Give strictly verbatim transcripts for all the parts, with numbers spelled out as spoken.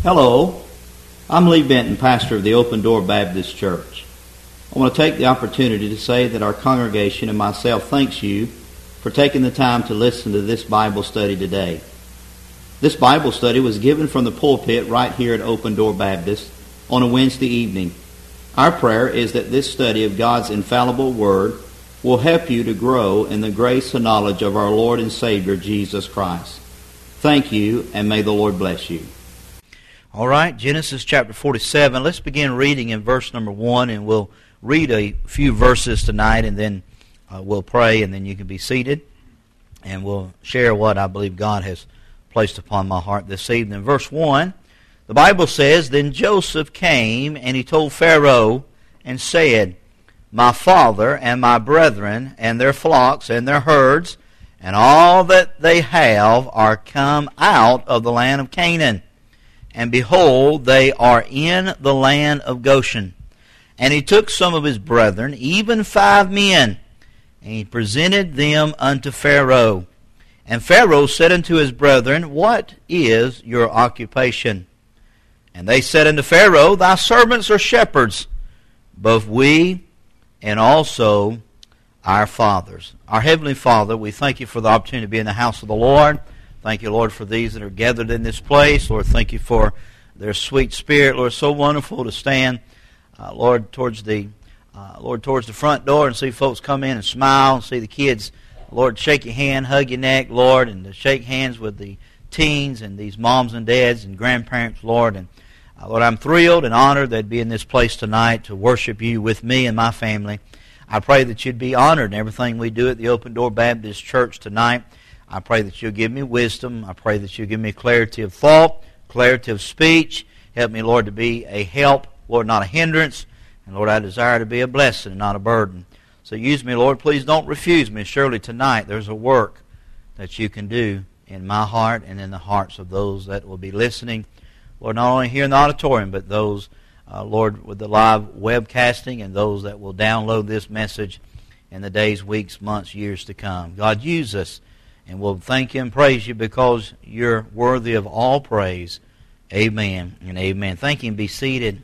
Hello, I'm Lee Benton, pastor of the Open Door Baptist Church. I want to take the opportunity to say that our congregation and myself thanks you for taking the time to listen to this Bible study today. This Bible study was given from the pulpit right here at Open Door Baptist on a Wednesday evening. Our prayer is that this study of God's infallible Word will help you to grow in the grace and knowledge of our Lord and Savior, Jesus Christ. Thank you, and may the Lord bless you. All right, Genesis chapter forty-seven. Let's begin reading in verse number one, and we'll read a few verses tonight, and then uh, we'll pray, and then you can be seated, and we'll share what I believe God has placed upon my heart this evening. Verse one, the Bible says, Then Joseph came, and he told Pharaoh, and said, My father and my brethren, and their flocks, and their herds, and all that they have are come out of the land of Canaan. And behold, they are in the land of Goshen. And he took some of his brethren, even five men, and he presented them unto Pharaoh. And Pharaoh said unto his brethren, What is your occupation? And they said unto Pharaoh, Thy servants are shepherds, both we and also our fathers. Our Heavenly Father, we thank you for the opportunity to be in the house of the Lord. Thank you, Lord, for these that are gathered in this place. Lord, thank you for their sweet spirit. Lord, so wonderful to stand, uh, Lord, towards the uh, Lord towards the front door and see folks come in and smile, and see the kids, Lord, shake your hand, hug your neck, Lord, and to shake hands with the teens and these moms and dads and grandparents, Lord. And uh, Lord, I'm thrilled and honored that I'd be in this place tonight to worship you with me and my family. I pray that you'd be honored in everything we do at the Open Door Baptist Church tonight. I pray that you'll give me wisdom. I pray that you'll give me clarity of thought, clarity of speech. Help me, Lord, to be a help, Lord, not a hindrance. And, Lord, I desire to be a blessing and not a burden. So use me, Lord. Please don't refuse me. Surely tonight there's a work that you can do in my heart and in the hearts of those that will be listening. Lord, not only here in the auditorium, but those, uh, Lord, with the live webcasting and those that will download this message in the days, weeks, months, years to come. God, use us. And we'll thank you and praise you because you're worthy of all praise. Amen and amen. Thank you and be seated.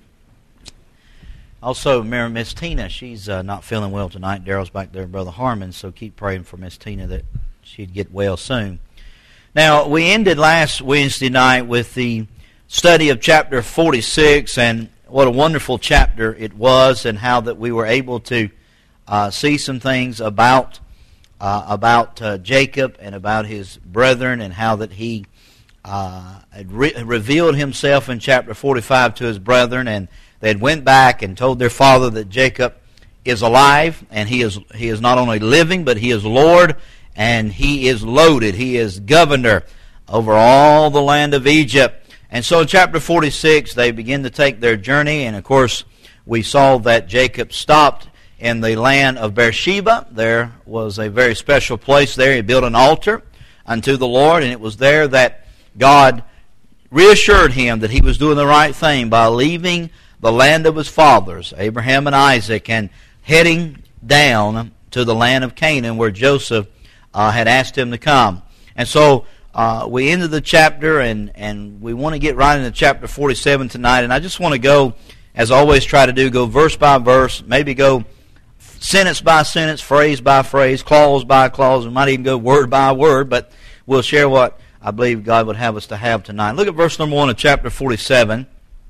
Also, remember Miss Tina. She's uh, not feeling well tonight. Daryl's back there, Brother Harmon, so keep praying for Miss Tina that she'd get well soon. Now, we ended last Wednesday night with the study of chapter forty-six, and what a wonderful chapter it was, and how that we were able to uh, see some things about Uh, about uh, Jacob and about his brethren, and how that he uh, had re- revealed himself in chapter forty-five to his brethren, and they had went back and told their father that Jacob is alive, and he is he is not only living, but he is Lord, and he is loaded. He is governor over all the land of Egypt. And so in chapter forty-six, they begin to take their journey, and of course, we saw that Jacob stopped in the land of Beersheba. There was a very special place there. He built an altar unto the Lord, and it was there that God reassured him that he was doing the right thing by leaving the land of his fathers, Abraham and Isaac, and heading down to the land of Canaan where Joseph uh, had asked him to come. And so uh, we ended the chapter, and, and we want to get right into chapter forty-seven tonight. And I just want to go, as I always try to do, go verse by verse, maybe go sentence by sentence, phrase by phrase, clause by clause. We might even go word by word, but we'll share what I believe God would have us to have tonight. Look at verse number one of chapter forty-seven.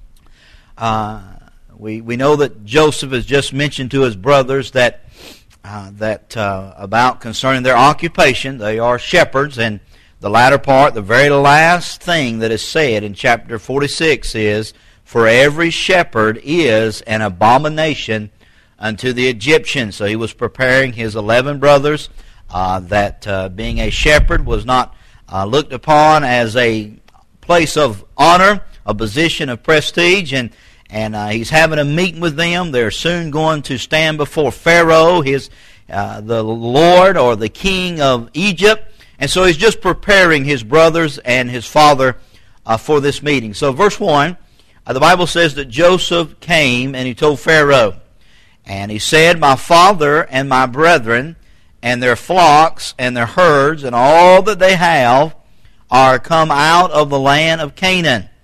Uh, we we know that Joseph has just mentioned to his brothers that uh, that uh, about concerning their occupation. They are shepherds, and the latter part, the very last thing that is said in chapter forty-six is, For every shepherd is an abomination unto the Egyptians. So he was preparing his eleven brothers, uh, that uh, being a shepherd was not uh, looked upon as a place of honor, a position of prestige, and and uh, he's having a meeting with them. They're soon going to stand before Pharaoh, his uh, the Lord or the king of Egypt, and so he's just preparing his brothers and his father uh, for this meeting. So verse one, uh, the Bible says that Joseph came and he told Pharaoh, and he said, My father and my brethren, and their flocks, and their herds, and all that they have, are come out of the land of Canaan.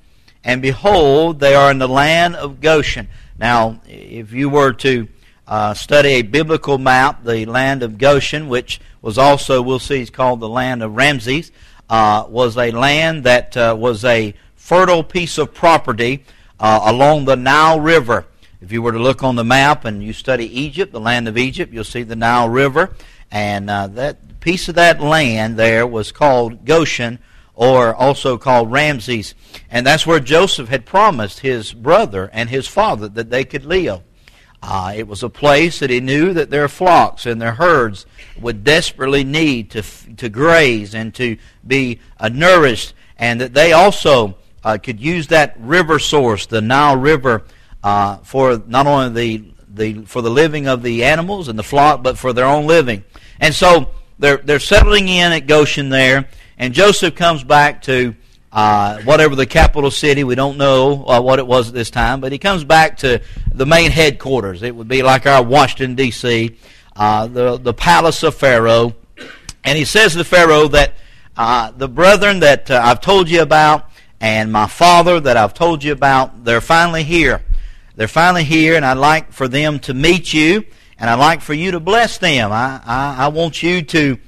and behold, they are in the land of Goshen. Now, if you were to uh, study a biblical map, the land of Goshen, which was also, we'll see, is called the land of Ramses, uh, was a land that uh, was a fertile piece of property uh, along the Nile River. If you were to look on the map and you study Egypt, the land of Egypt, you'll see the Nile River, and uh, that piece of that land there was called Goshen, or also called Ramses. And that's where Joseph had promised his brother and his father that they could live. Uh, it was a place that he knew that their flocks and their herds would desperately need to to graze and to be uh, nourished, and that they also uh, could use that river source, the Nile River, uh, for not only the the for the living of the animals and the flock, but for their own living. And so they're they're settling in at Goshen there. And Joseph comes back to uh, whatever the capital city, we don't know uh, what it was at this time, but he comes back to the main headquarters. It would be like our Washington, D C, uh, the, the palace of Pharaoh. And he says to Pharaoh that uh, the brethren that uh, I've told you about and my father that I've told you about, they're finally here. They're finally here, and I'd like for them to meet you, and I'd like for you to bless them. I, I, I want you to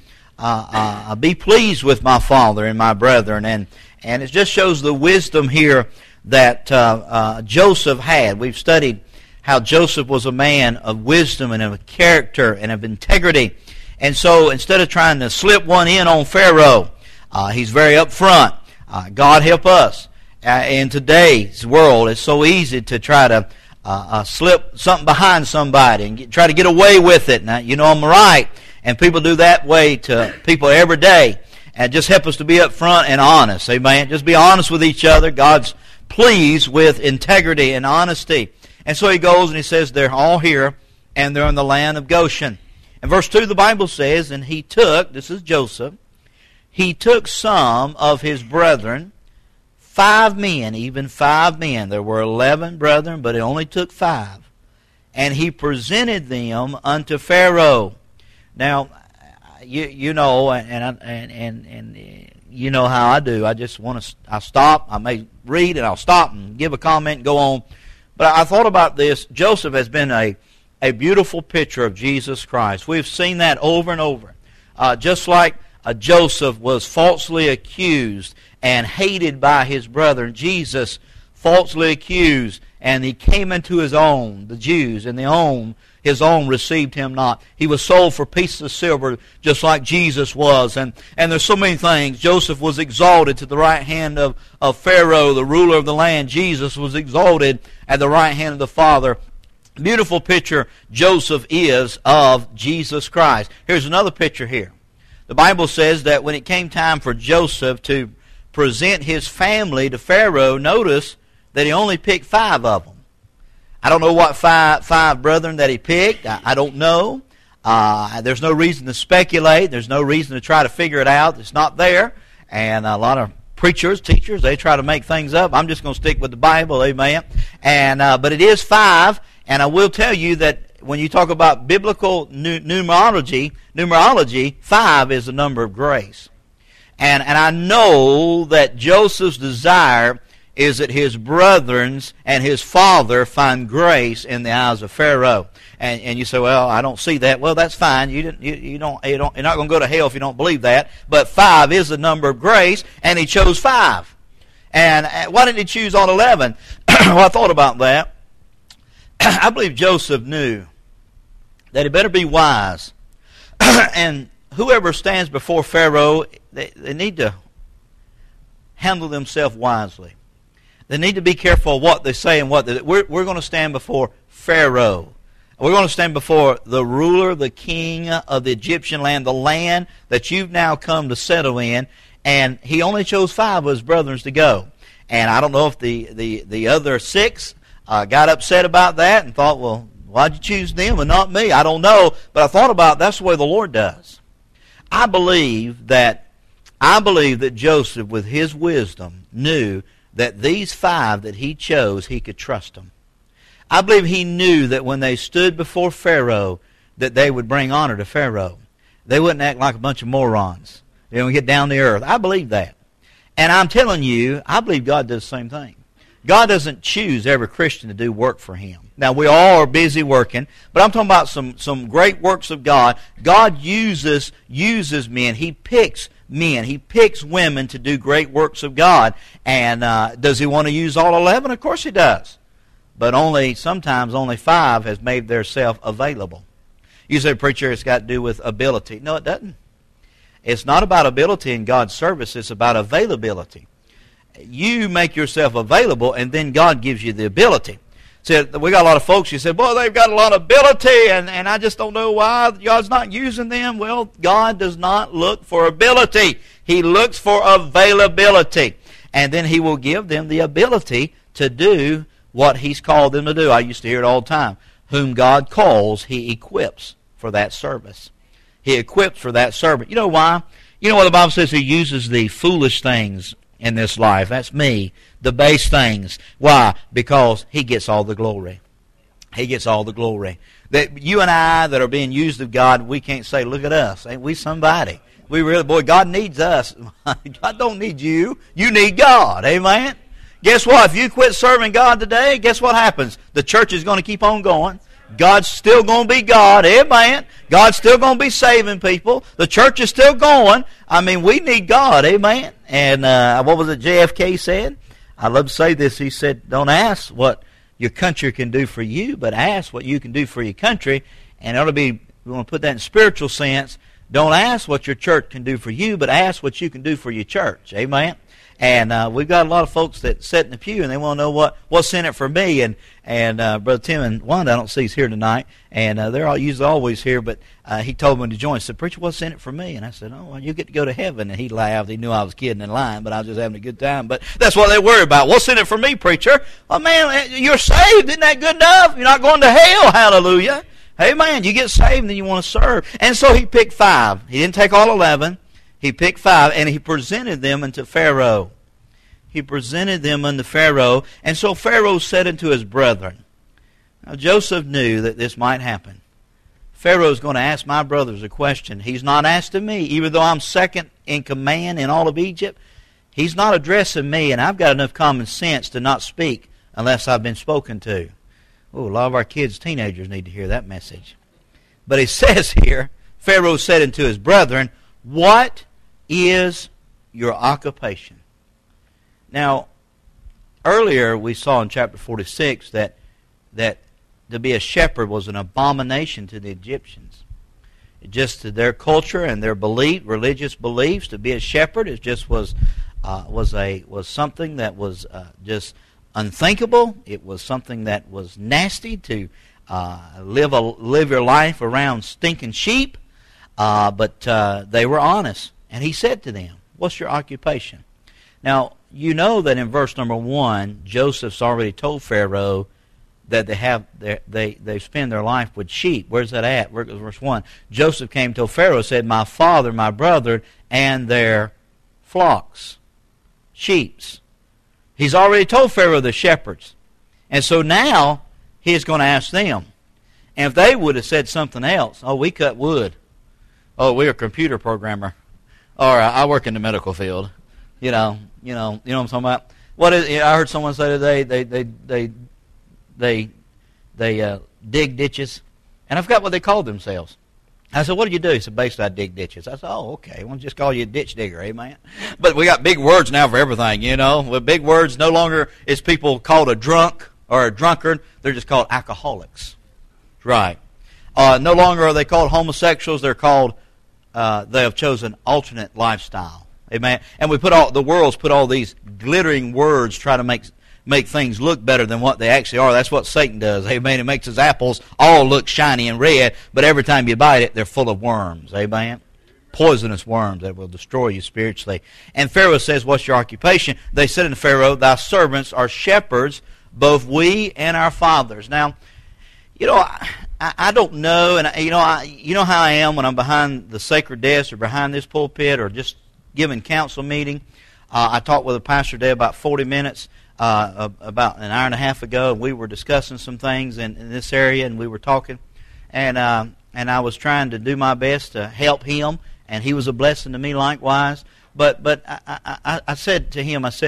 Uh, uh, be pleased with my father and my brethren. And, and it just shows the wisdom here that uh, uh, Joseph had. We've studied how Joseph was a man of wisdom and of character and of integrity. And so instead of trying to slip one in on Pharaoh, uh, he's very upfront. Uh, God help us. Uh, in today's world, it's so easy to try to uh, uh, slip something behind somebody and get, try to get away with it. Now, you know I'm right. And people do that way to people every day. And just help us to be up front and honest. Amen. Just be honest with each other. God's pleased with integrity and honesty. And so he goes and he says they're all here and they're in the land of Goshen. In verse two the Bible says, and he took, this is Joseph, he took some of his brethren, five men, even five men. There were eleven brethren, but it only took five. And he presented them unto Pharaoh. Now, you you know, and and and and you know how I do. I just want to. I stop. I may read, and I'll stop and give a comment and go on. But I thought about this. Joseph has been a a beautiful picture of Jesus Christ. We've seen that over and over. Uh, just like uh, Joseph was falsely accused and hated by his brethren, Jesus falsely accused, and he came into his own, the Jews, and the own. His own received him not. He was sold for pieces of silver, just like Jesus was. And, and there's so many things. Joseph was exalted to the right hand of, of Pharaoh, the ruler of the land. Jesus was exalted at the right hand of the Father. Beautiful picture Joseph is of Jesus Christ. Here's another picture here. The Bible says that when it came time for Joseph to present his family to Pharaoh, notice that he only picked five of them. I don't know what five five brethren that he picked. I, I don't know. Uh, there's no reason to speculate. There's no reason to try to figure it out. It's not there. And a lot of preachers, teachers, they try to make things up. I'm just going to stick with the Bible, amen. And uh, but it is five. And I will tell you that when you talk about biblical nu- numerology, numerology, five is the number of grace. And and I know that Joseph's desire is that his brethrens and his father find grace in the eyes of Pharaoh. And and you say, well, I don't see that. Well, that's fine. You didn't. You, you don't. You don't. You're not going to go to hell if you don't believe that. But five is the number of grace, and he chose five. And why didn't he choose all eleven? Well, I thought about that. I believe Joseph knew that he better be wise. And whoever stands before Pharaoh, they, they need to handle themselves wisely. They need to be careful of what they say and what they do. We're, we're going to stand before Pharaoh. We're going to stand before the ruler, the king of the Egyptian land, the land that you've now come to settle in. And he only chose five of his brethren to go. And I don't know if the, the, the other six uh, got upset about that and thought, well, why'd you choose them and not me? I don't know. But I thought about that's the way the Lord does. I believe that I believe that Joseph, with his wisdom, knew that these five that he chose, he could trust them. I believe he knew that when they stood before Pharaoh, that they would bring honor to Pharaoh. They wouldn't act like a bunch of morons. They would get down to earth. I believe that. And I'm telling you, I believe God does the same thing. God doesn't choose every Christian to do work for Him. Now, we all are busy working, but I'm talking about some, some great works of God. God uses, uses men. He picks men. He picks women to do great works of God. And uh, does He want to use all eleven? Of course He does. But only sometimes only five has made theirself available. You say, preacher, it's got to do with ability. No, it doesn't. It's not about ability in God's service. It's about availability. You make yourself available, and then God gives you the ability. So we got a lot of folks who said, boy, they've got a lot of ability, and, and I just don't know why God's not using them. Well, God does not look for ability. He looks for availability. And then He will give them the ability to do what He's called them to do. I used to hear it all the time. Whom God calls, He equips for that service. He equips for that service. You know why? You know what the Bible says? He uses the foolish things in this life. That's me. The base things. Why? Because He gets all the glory. He gets all the glory. That you and I that are being used of God, we can't say, look at us. Ain't we somebody? We really, boy, God needs us. God don't need you. You need God. Amen? Guess what? If you quit serving God today, guess what happens? The church is going to keep on going. God's still going to be God. Amen. God's still going to be saving people. The church is still going. I mean, we need God. Amen. And uh, what was it J F K said? I love to say this. He said, don't ask what your country can do for you, but ask what you can do for your country. And it ought to be, we want to put that in spiritual sense. Don't ask what your church can do for you, but ask what you can do for your church. Amen. And uh, we've got a lot of folks that sit in the pew and they want to know what, what's in it for me. And and uh, Brother Tim and Wanda, I don't see, is here tonight. And uh, they're all usually always here. But uh, he told me to join. He said, preacher, what's in it for me? And I said, oh, well, you get to go to heaven. And he laughed. He knew I was kidding and lying, but I was just having a good time. But that's what they worry about. What's in it for me, preacher? Well, man, you're saved. Isn't that good enough? You're not going to hell. Hallelujah. Amen. You get saved and then you want to serve. And so he picked five. He didn't take all eleven. He picked five, and he presented them unto Pharaoh. He presented them unto Pharaoh, and so Pharaoh said unto his brethren. Now Joseph knew that this might happen. Pharaoh's going to ask my brothers a question. He's not asking me, even though I'm second in command in all of Egypt. He's not addressing me, and I've got enough common sense to not speak unless I've been spoken to. Oh, a lot of our kids, teenagers, need to hear that message. But he says here, Pharaoh said unto his brethren, what is your occupation? Now, earlier we saw in chapter forty-six that that to be a shepherd was an abomination to the Egyptians. Just to their culture and their belief, religious beliefs, to be a shepherd it just was uh, was a was something that was uh, just unthinkable. It was something that was nasty to uh, live a live your life around stinking sheep. Uh, but uh, they were honest, and he said to them, "What's your occupation?" Now, you know that in verse number one, Joseph's already told Pharaoh that they have their, they they spend their life with sheep. Where's that at? Verse one. Joseph came to Pharaoh and said, "My father, my brother, and their flocks, sheeps." He's already told Pharaoh the shepherds, and so now he's going to ask them. And if they would have said something else, "Oh, we cut wood," "Oh, we're a computer programmer," or "I work in the medical field," you know. You know, you know what I'm talking about. What is? I heard someone say today they they they they they uh, dig ditches, and I forgot what they called themselves. I said, "What do you do?" He said, "Basically, I dig ditches." I said, "Oh, okay. We'll just call you a ditch digger, amen." But we got big words now for everything, you know. With big words, no longer is people called a drunk or a drunkard; they're just called alcoholics. Right. Uh, no longer are they called homosexuals; they're called. Uh, they have chosen alternate lifestyle. Amen. And we put all the world's put all these glittering words try to make make things look better than what they actually are. That's what Satan does. Amen. It makes his apples all look shiny and red, but every time you bite it, they're full of worms. Amen. Poisonous worms that will destroy you spiritually. And Pharaoh says, "What's your occupation?" They said unto Pharaoh, "Thy servants are shepherds, both we and our fathers." Now, you know, I, I don't know, and you know, I, you know how I am when I'm behind the sacred desk or behind this pulpit or just giving council meeting. Uh, I talked with a pastor today about forty minutes, uh, about an hour and a half ago, and we were discussing some things in, in this area, and we were talking, and uh, and I was trying to do my best to help him, and he was a blessing to me likewise. But but I, I, I said to him, I said,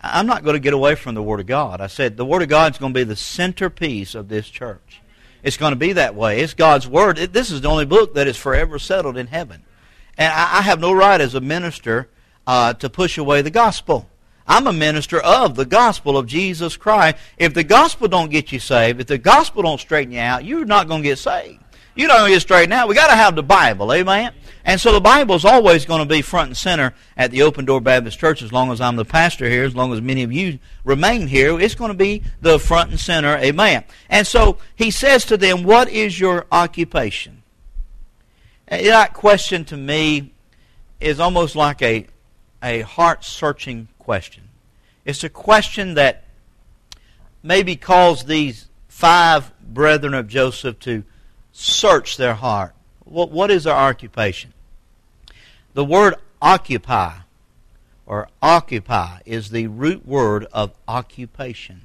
I'm not going to get away from the Word of God. I said the Word of God is going to be the centerpiece of this church. It's going to be that way. It's God's Word. It, this is the only book that is forever settled in heaven. And I, I have no right as a minister uh, to push away the gospel. I'm a minister of the gospel of Jesus Christ. If the gospel don't get you saved, if the gospel don't straighten you out, you're not going to get saved. You're not going to get straightened out. We've got to have the Bible, amen? And so the Bible is always going to be front and center at the Open Door Baptist Church as long as I'm the pastor here, as long as many of you remain here. It's going to be the front and center, amen? And so he says to them, what is your occupation? And that question to me is almost like a, a heart-searching question. It's a question that maybe caused these five brethren of Joseph to search their heart. What, what is our occupation? The word occupy or occupy is the root word of occupation.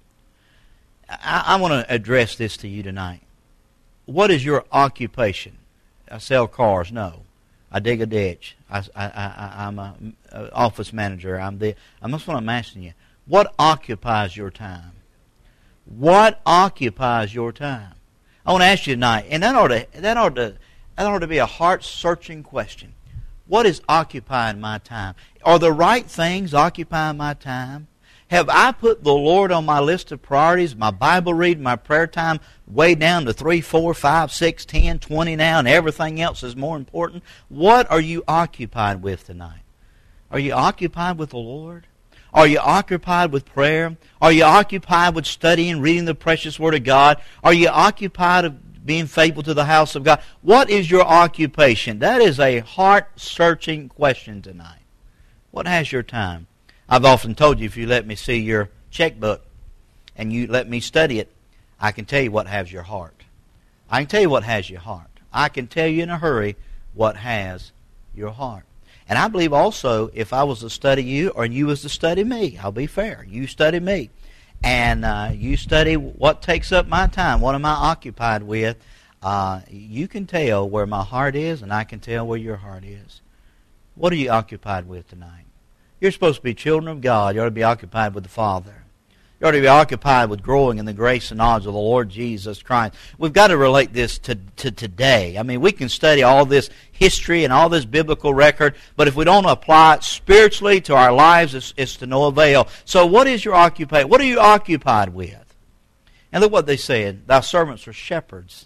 I, I want to address this to you tonight. What is your occupation? I sell cars. No. I dig a ditch. I, I, I, I'm an office manager. I'm the. That's what I'm asking you. What occupies your time? What occupies your time? I want to ask you tonight, and that ought to that ought to that ought to be a heart-searching question. What is occupying my time? Are the right things occupying my time? Have I put the Lord on my list of priorities, my Bible reading, my prayer time, way down to three, four, five, six, ten, twenty now, and everything else is more important? What are you occupied with tonight? Are you occupied with the Lord? Are you occupied with prayer? Are you occupied with studying, reading the precious Word of God? Are you occupied of being faithful to the house of God? What is your occupation? That is a heart-searching question tonight. What has your time? I've often told you, if you let me see your checkbook and you let me study it, I can tell you what has your heart. I can tell you what has your heart. I can tell you in a hurry what has your heart. And I believe also, if I was to study you or you was to study me, I'll be fair. You study me. And uh, you study what takes up my time. What am I occupied with? Uh, you can tell where my heart is, and I can tell where your heart is. What are you occupied with tonight? You're supposed to be children of God. You ought to be occupied with the Father. You ought to be occupied with growing in the grace and knowledge of the Lord Jesus Christ. We've got to relate this to, to today. I mean, we can study all this history and all this biblical record, but if we don't apply it spiritually to our lives, it's, it's to no avail. So what is your occupation? What are you occupied with? And look what they said. Thy servants are shepherds.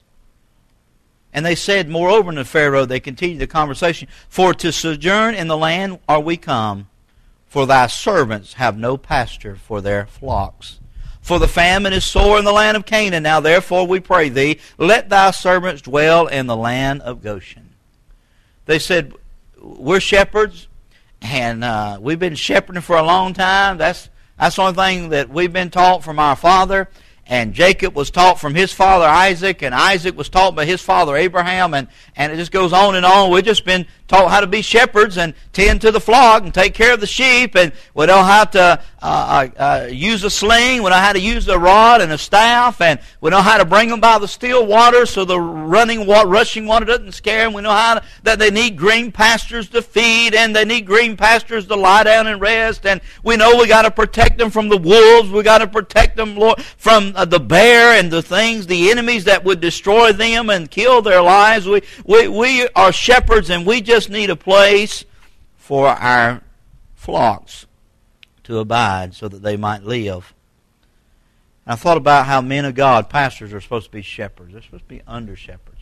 And they said, moreover unto Pharaoh, they continued the conversation, for to sojourn in the land are we come, for thy servants have no pasture for their flocks. For the famine is sore in the land of Canaan. Now therefore we pray thee, let thy servants dwell in the land of Goshen. They said, we're shepherds, and uh, we've been shepherding for a long time. That's, that's the only thing that we've been taught from our father. And Jacob was taught from his father Isaac, and Isaac was taught by his father Abraham, and, and it just goes on and on. We've just been taught how to be shepherds and tend to the flock and take care of the sheep, and we know how to uh, uh, use a sling, we know how to use a rod and a staff, and we know how to bring them by the still water so the running water, rushing water doesn't scare them. We know how to, that they need green pastures to feed, and they need green pastures to lie down and rest, and we know we got to protect them from the wolves. We got to protect them, Lord, from uh, the bear and the things, the enemies that would destroy them and kill their lives. We we we are shepherds, and we just need a place for our flocks to abide so that they might live. And I thought about how men of God, pastors, are supposed to be shepherds. They're supposed to be under shepherds.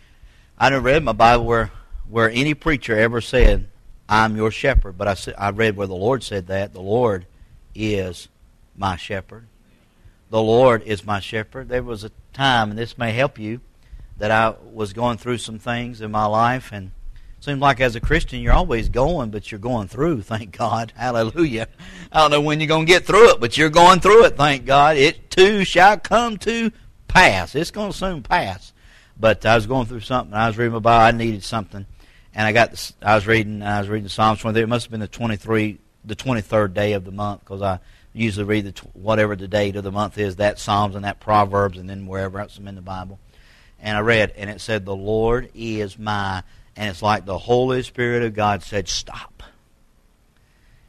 I never read in my Bible where, where any preacher ever said, I'm your shepherd. But I, I read where the Lord said that. The Lord is my shepherd. The Lord is my shepherd. There was a time, and this may help you, that I was going through some things in my life, and it seems like as a Christian you're always going, but you're going through, thank God. Hallelujah. I don't know when you're going to get through it, but you're going through it, thank God. It too shall come to pass. It's going to soon pass. But I was going through something. I was reading my Bible. I needed something, and I got. This, I was reading. I was reading Psalms twenty-three. It must have been the twenty-three, the twenty-third day of the month, because I usually read the whatever the date of the month is, that Psalms and that Proverbs, and then wherever else I'm in the Bible. And I read, and it said, the Lord is my, and it's like the Holy Spirit of God said, stop.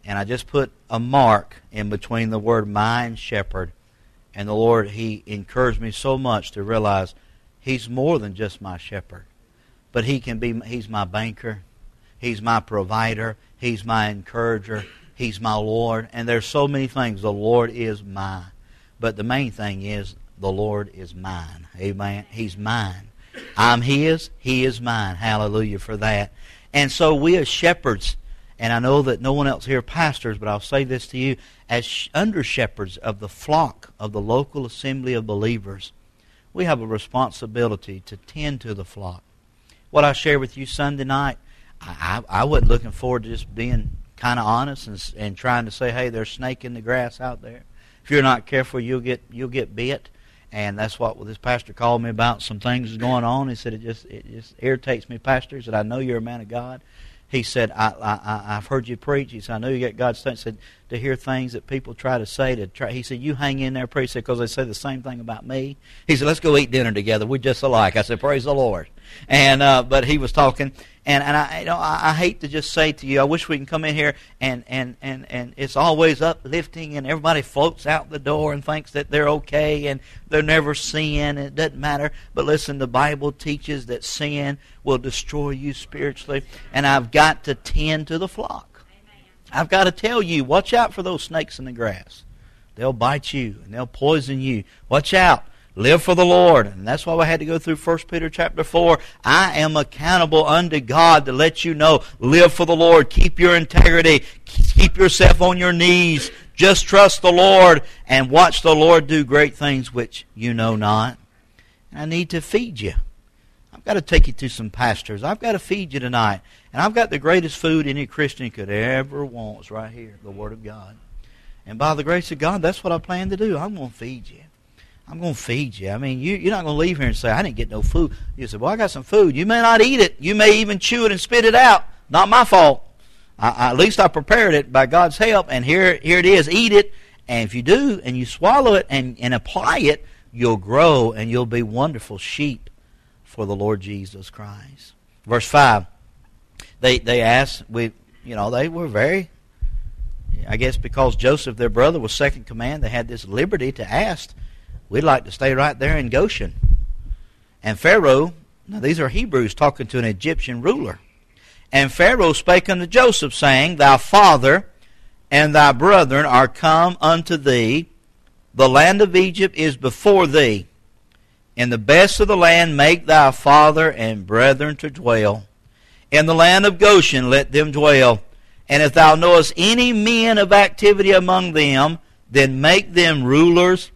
and I just put a mark in between the word my and shepherd. And the Lord, He encouraged me so much to realize He's more than just my shepherd. But He can be, He's my banker. He's my provider. He's my encourager. He's my Lord. And there's so many things. The Lord is mine. But the main thing is, the Lord is mine. Amen. He's mine. I'm His. He is mine. Hallelujah for that. And so we as shepherds, and I know that no one else here pastors, but I'll say this to you, as under shepherds of the flock of the local assembly of believers, we have a responsibility to tend to the flock. What I shared with you Sunday night, I, I, I wasn't looking forward to just being kind of honest and, and trying to say, hey, there's a snake in the grass out there. If you're not careful, you'll get you'll get bit. And that's what this pastor called me about. Some things is going on. He said, it just it just irritates me, Pastor. He said, I know you're a man of God. He said, I, I, I've heard you preach. He said, I know you get God's thing. He said, to hear things that people try to say. to try. He said, you hang in there, preach, because they say the same thing about me. He said, let's go eat dinner together. We're just alike. I said, praise the Lord. And uh, but he was talking, and, and I you know I, I hate to just say to you, I wish we can come in here and, and, and, and it's always uplifting, and everybody floats out the door and thinks that they're okay and they're never sin, and it doesn't matter. But listen, the Bible teaches that sin will destroy you spiritually, and I've got to tend to the flock. Amen. I've got to tell you, watch out for those snakes in the grass. They'll bite you and they'll poison you. Watch out. Live for the Lord. And that's why I had to go through First Peter chapter four. I am accountable unto God to let you know, live for the Lord. Keep your integrity. Keep yourself on your knees. Just trust the Lord and watch the Lord do great things which you know not. I need to feed you. I've got to take you to some pastors. I've got to feed you tonight. And I've got the greatest food any Christian could ever want. It's right here, the Word of God. And by the grace of God, that's what I plan to do. I'm going to feed you. I'm going to feed you. I mean, you, you're not going to leave here and say, I didn't get no food. You say, well, I got some food. You may not eat it. You may even chew it and spit it out. Not my fault. I, I, at least I prepared it by God's help, and here, here it is. Eat it. And if you do, and you swallow it and, and apply it, you'll grow, and you'll be wonderful sheep for the Lord Jesus Christ. Verse five, they, they asked, we, you know, they were very, I guess because Joseph, their brother, was second command, they had this liberty to ask, we'd like to stay right there in Goshen. And Pharaoh, now these are Hebrews talking to an Egyptian ruler. And Pharaoh spake unto Joseph, saying, thy father and thy brethren are come unto thee. The land of Egypt is before thee. In the best of the land make thy father and brethren to dwell. In the land of Goshen let them dwell. And if thou knowest any men of activity among them, then make them rulers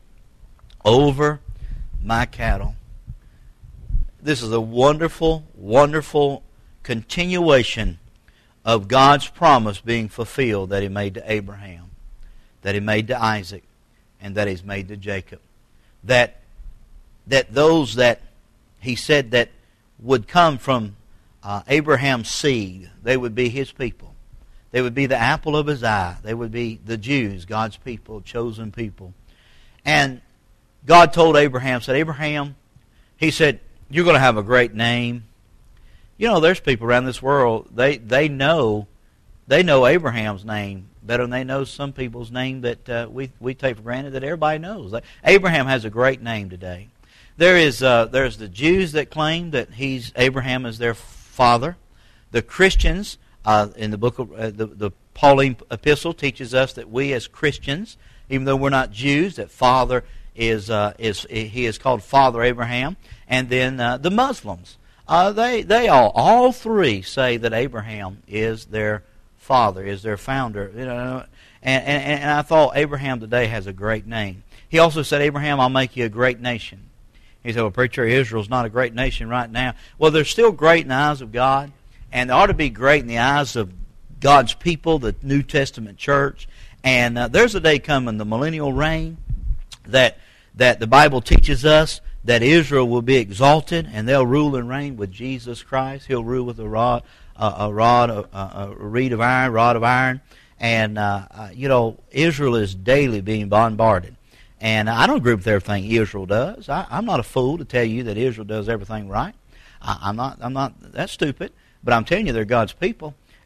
over my cattle. This is a wonderful, wonderful continuation of God's promise being fulfilled that He made to Abraham, that He made to Isaac, and that He's made to Jacob. That, that those that He said that would come from uh, Abraham's seed, they would be His people. They would be the apple of His eye. They would be the Jews, God's people, chosen people. And God told Abraham, said, Abraham, He said, you're going to have a great name. You know, there's people around this world, they, they know they know Abraham's name better than they know some people's name that uh, we, we take for granted that everybody knows. Abraham has a great name today. There is uh, there's the Jews that claim that he's Abraham is their father. The Christians, uh, in the book of uh, the, the Pauline epistle, teaches us that we as Christians, even though we're not Jews, that father is uh, is he is called Father Abraham. And then uh, the Muslims, uh, they they all all three say that Abraham is their father, is their founder. You know, and and, and I thought Abraham today has a great name. He also said, Abraham, I'll make you a great nation. He said, well, preacher, Israel's not a great nation right now. Well, they're still great in the eyes of God, and they ought to be great in the eyes of God's people, the New Testament church. And uh, there's a day coming, the millennial reign, that that the Bible teaches us that Israel will be exalted and they'll rule and reign with Jesus Christ. He'll rule with a rod, uh, a rod, a, a reed of iron, rod of iron. And uh, uh, you know, Israel is daily being bombarded. And I don't agree with everything Israel does. I, I'm not a fool to tell you that Israel does everything right. I, I'm not. I'm not. That's stupid. But I'm telling you, they're God's people.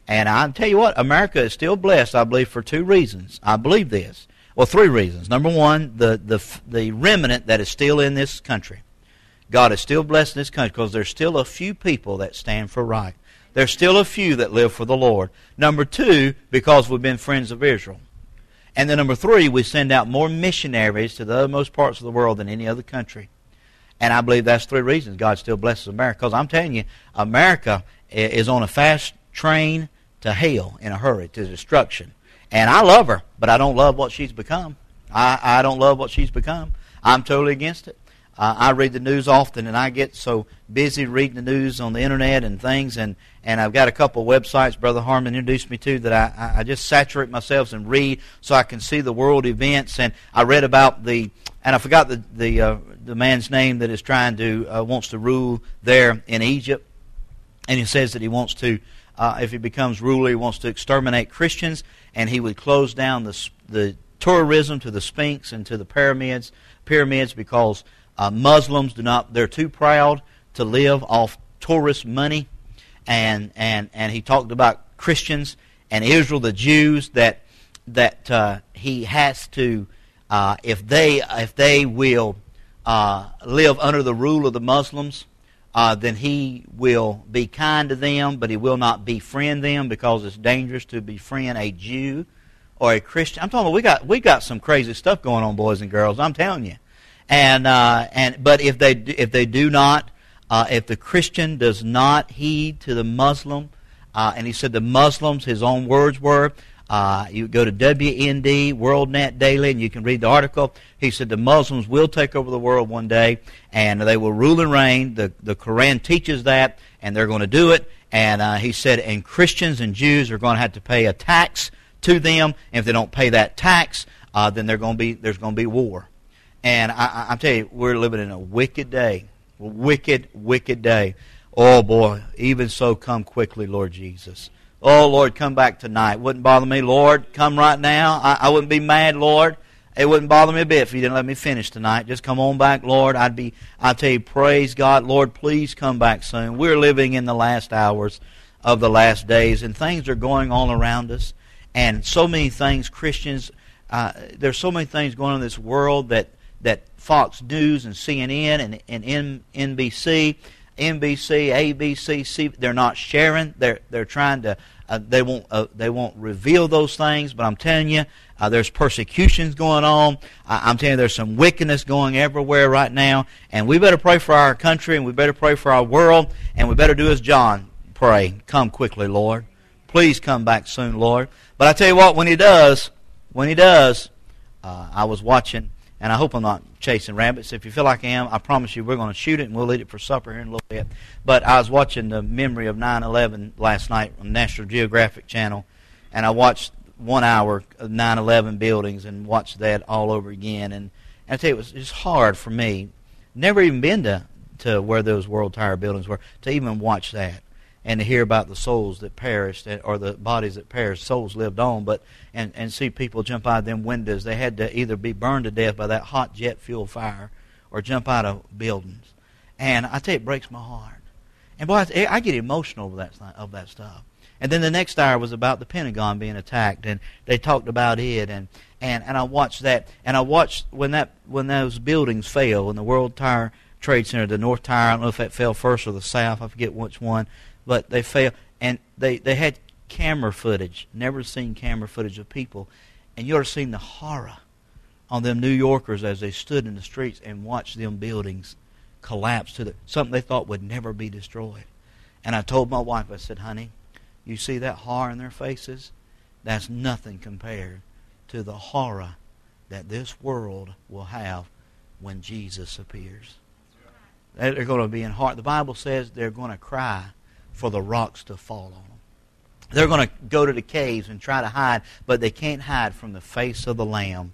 And I'll tell you what, America is still blessed, I believe, for two reasons. I believe this. Well, three reasons. Number one, the, the, the remnant that is still in this country. God is still blessed in this country because there's still a few people that stand for right. There's still a few that live for the Lord. Number two, because we've been friends of Israel. And then number three, we send out more missionaries to the othermost parts of the world than any other country. And I believe that's three reasons God still blesses America. Because I'm telling you, America is on a fast train to hell in a hurry, to destruction. And I love her, but I don't love what she's become. I, I don't love what she's become. I'm totally against it. Uh, I read the news often, and I get so busy reading the news on the internet and things, and, and I've got a couple of websites Brother Harmon introduced me to that I, I just saturate myself and read so I can see the world events. And I read about the, and I forgot the the, uh, the man's name that is trying to, uh, wants to rule there in Egypt, and he says that he wants to, uh, if he becomes ruler, he wants to exterminate Christians, and he would close down the the tourism to the Sphinx and to the pyramids, pyramids because Uh, Muslims do not, they're too proud to live off tourist money. And, and, and he talked about Christians and Israel, the Jews, that, that uh, he has to, uh, if they, if they will uh, live under the rule of the Muslims, uh, then he will be kind to them, but he will not befriend them because it's dangerous to befriend a Jew or a Christian. I'm talking about we got, we got some crazy stuff going on, boys and girls, I'm telling you. And uh, and but if they do, if they do not, uh, if the Christian does not heed to the Muslim, uh, and he said the Muslims, his own words were, uh, you go to W N D, WorldNet Daily, and you can read the article. He said the Muslims will take over the world one day, and they will rule and reign. The the Quran teaches that, and they're going to do it. And uh, he said, and Christians and Jews are going to have to pay a tax to them. And if they don't pay that tax, uh, then they're going to be there's going to be war. And I, I tell you, we're living in a wicked day. Wicked, wicked day. Oh, boy. Even so, come quickly, Lord Jesus. Oh, Lord, come back tonight. Wouldn't bother me, Lord. Come right now. I, I wouldn't be mad, Lord. It wouldn't bother me a bit if you didn't let me finish tonight. Just come on back, Lord. I'd be, I tell you, praise God. Lord, please come back soon. We're living in the last hours of the last days, and things are going on around us. And so many things, Christians, uh, there's so many things going on in this world that that Fox News and C N N and, and N B C, N B C, A B C, C, they're not sharing. They're they're trying to uh, they won't uh, they won't reveal those things. But I'm telling you, uh, there's persecutions going on. I, I'm telling you, there's some wickedness going everywhere right now, and we better pray for our country, and we better pray for our world, and we better do as John pray. Come quickly, Lord. Please come back soon, Lord. But I tell you what, when He does, when He does, uh, I was watching. And I hope I'm not chasing rabbits. If you feel like I am, I promise you we're going to shoot it and we'll eat it for supper here in a little bit. But I was watching the memory of nine eleven last night on National Geographic Channel. And I watched one hour of nine eleven buildings and watched that all over again. And, and I tell you, it was just hard for me. Never even been to, to where those World Tower buildings were, to even watch that. And to hear about the souls that perished, or the bodies that perished, souls lived on, but and, and see people jump out of them windows. They had to either be burned to death by that hot jet fuel fire or jump out of buildings. And I tell you, it breaks my heart. And boy, I, I get emotional over that, of that stuff. And then the next hour was about the Pentagon being attacked, and they talked about it, and, and, and I watched that. And I watched when that when those buildings fell, in the World Tower Trade Center, the North Tower, I don't know if that fell first or the South, I forget which one. But they failed, and they, they had camera footage, never seen camera footage of people. And you ought to seen the horror on them New Yorkers as they stood in the streets and watched them buildings collapse to the, something they thought would never be destroyed. And I told my wife, I said, honey, you see that horror in their faces? That's nothing compared to the horror that this world will have when Jesus appears. They're going to be in heart. The Bible says they're going to cry for the rocks to fall on them. They're going to go to the caves and try to hide, but they can't hide from the face of the Lamb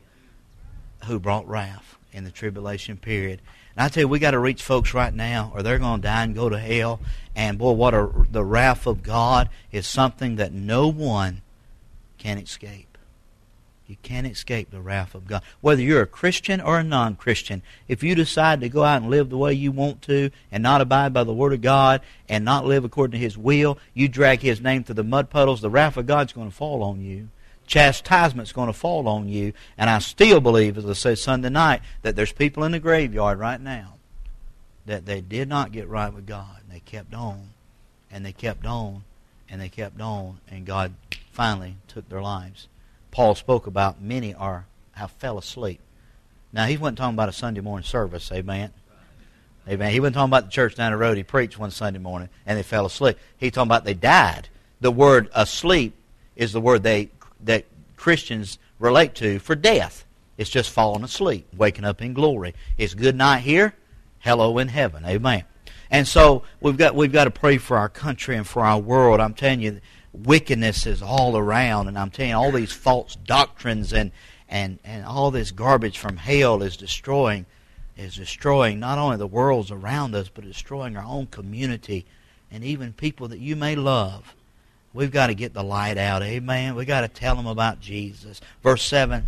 who brought wrath in the tribulation period. And I tell you, we got to reach folks right now, or they're going to die and go to hell. And boy, what a, the wrath of God is something that no one can escape. You can't escape the wrath of God. Whether you're a Christian or a non-Christian, if you decide to go out and live the way you want to and not abide by the Word of God and not live according to His will, you drag His name through the mud puddles, the wrath of God's going to fall on you. Chastisement's going to fall on you. And I still believe, as I said Sunday night, that there's people in the graveyard right now that they did not get right with God. And they kept on, and they kept on, and they kept on, and God finally took their lives. Paul spoke about many are have fell asleep. Now, he wasn't talking about a Sunday morning service, amen? Amen. He wasn't talking about the church down the road. He preached one Sunday morning, and they fell asleep. He talking about they died. The word asleep is the word they that Christians relate to for death. It's just falling asleep, waking up in glory. It's good night here, hello in heaven, amen. And so we've got we've got to pray for our country and for our world. I'm telling you, wickedness is all around, and I'm telling you, all these false doctrines and and and all this garbage from hell is destroying is destroying not only the worlds around us, but destroying our own community and even people that you may love. We've got to get the light out, amen. We've got to tell them about Jesus. Verse seven,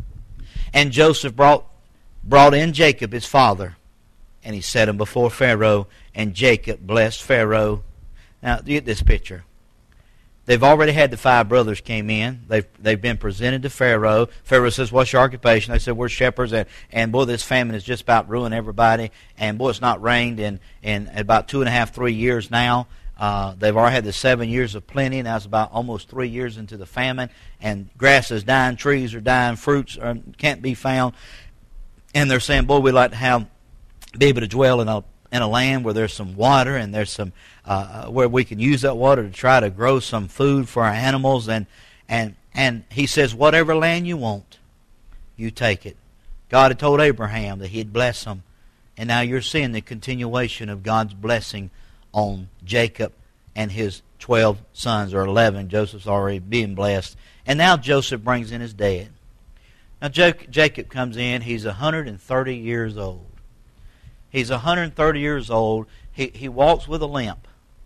and Joseph brought brought in Jacob his father, and he set him before Pharaoh, and Jacob blessed Pharaoh. Now, get this picture. They've already had the five brothers came in. They've they've been presented to Pharaoh. Pharaoh says, "What's your occupation?" They said, "We're shepherds." And, and boy, this famine has just about ruined everybody. And boy, it's not rained in, in about two and a half, three years now. Uh, they've already had the seven years of plenty. Now it's about almost three years into the famine. And grass is dying, trees are dying, fruits are, can't be found. And they're saying, boy, we'd like to have be able to dwell in a in a land where there's some water and there's some uh, where we can use that water to try to grow some food for our animals. And and and he says, whatever land you want, you take it. God had told Abraham that He'd bless them, and now you're seeing the continuation of God's blessing on Jacob and his twelve sons, or eleven. Joseph's already being blessed, and now Joseph brings in his dad. Now Jacob comes in. He's one hundred thirty years old. He's one hundred thirty years old. He he walks with a limp.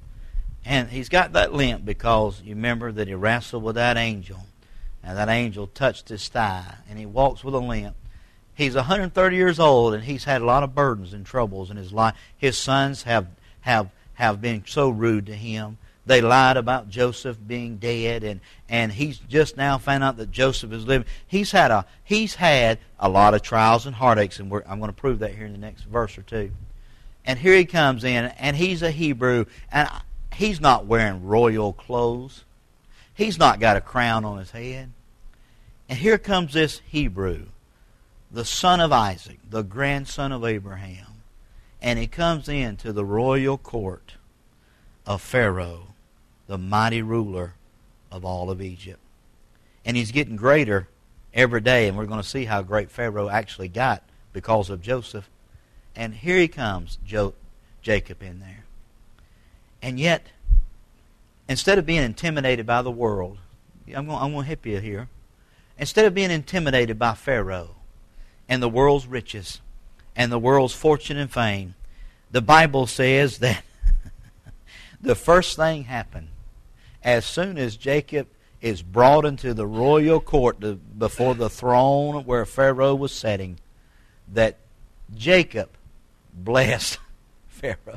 And he's got that limp because you remember that he wrestled with that angel. And that angel touched his thigh. And he walks with a limp. He's one hundred thirty years old, and he's had a lot of burdens and troubles in his life. His sons have have, have been so rude to him. They lied about Joseph being dead, and, and he's just now found out that Joseph is living. He's had a he's had a lot of trials and heartaches, and we're, I'm going to prove that here in the next verse or two. And here he comes in, and he's a Hebrew, and he's not wearing royal clothes. He's not got a crown on his head. And here comes this Hebrew, the son of Isaac, the grandson of Abraham, and he comes into the royal court of Pharaoh, the mighty ruler of all of Egypt. And he's getting greater every day, and we're going to see how great Pharaoh actually got because of Joseph. And here he comes, jo- Jacob in there. And yet, instead of being intimidated by the world, I'm going, I'm going to hip you here. Instead of being intimidated by Pharaoh and the world's riches and the world's fortune and fame, the Bible says that the first thing happened as soon as Jacob is brought into the royal court to, before the throne where Pharaoh was sitting, that Jacob blessed Pharaoh.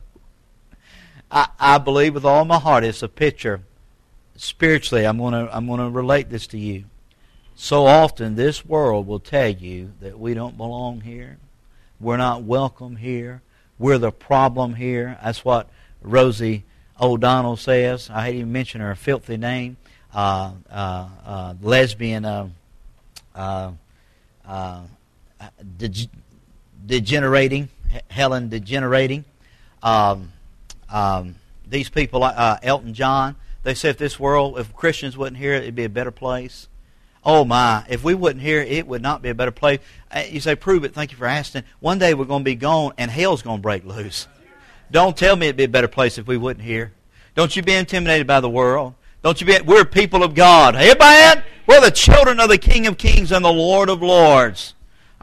I, I believe with all my heart it's a picture. Spiritually, I'm going to I'm going to relate this to you. So often this world will tell you that we don't belong here. We're not welcome here. We're the problem here. That's what Rosie O'Donnell says. I hate even mention her filthy name. Uh, uh, uh, lesbian uh, uh, uh, de- degenerating, Helen degenerating. Um, um, these people, uh, Elton John, they say if this world, if Christians wasn't here, it'd be a better place. Oh my, if we wasn't here, it would not be a better place. You say, prove it, thank you for asking. One day we're going to be gone and hell's going to break loose. Don't tell me it'd be a better place if we wasn't here. Don't you be intimidated by the world. Don't you be, we're people of God. Amen? We're the children of the King of Kings and the Lord of Lords.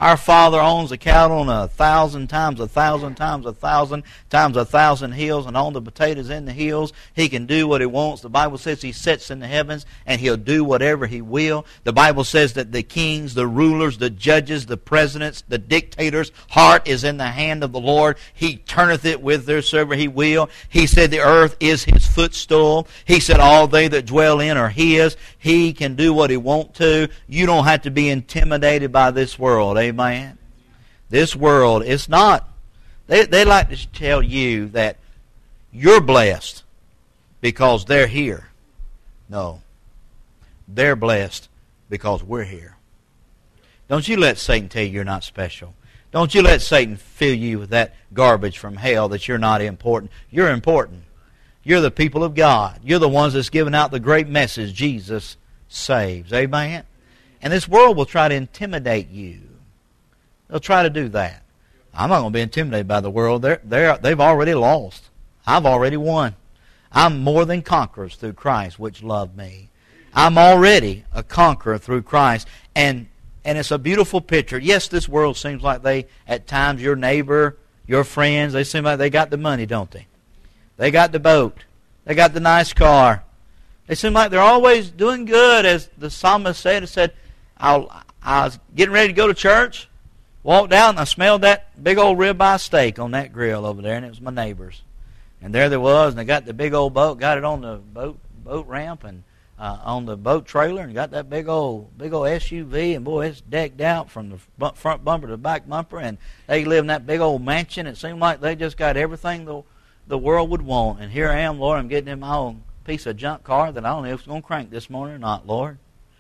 Our Father owns a cattle on a thousand times a thousand times a thousand times a thousand hills, and on the potatoes in the hills. He can do what He wants. The Bible says He sits in the heavens and He'll do whatever He will. The Bible says that the kings, the rulers, the judges, the presidents, the dictators' heart is in the hand of the Lord. He turneth it whithersoever He will. He said the earth is His footstool. He said all they that dwell in are His. He can do what He wants to. You don't have to be intimidated by this world. Amen. This world, it's not. They, they like to tell you that you're blessed because they're here. No. They're blessed because we're here. Don't you let Satan tell you you're not special. Don't you let Satan fill you with that garbage from hell that you're not important. You're important. You're the people of God. You're the ones that's giving out the great message, Jesus saves. Amen? And this world will try to intimidate you. They'll try to do that. I'm not going to be intimidated by the world. They're, they're, they've already lost. I've already won. I'm more than conquerors through Christ, which loved me. I'm already a conqueror through Christ. And, and it's a beautiful picture. Yes, this world seems like they, at times, your neighbor, your friends, they seem like they got the money, don't they? They got the boat. They got the nice car. They seem like they're always doing good, as the psalmist said. It said, I'll, I was getting ready to go to church. Walked out and I smelled that big old ribeye steak on that grill over there, and it was my neighbor's. And there there was, and they got the big old boat, got it on the boat boat ramp and uh, on the boat trailer, and got that big old big old S U V, and boy, it's decked out from the front bumper to the back bumper, and they live in that big old mansion. It seemed like they just got everything the the world would want. And here I am, Lord, I'm getting in my own piece of junk car that I don't know if it's going to crank this morning or not, Lord.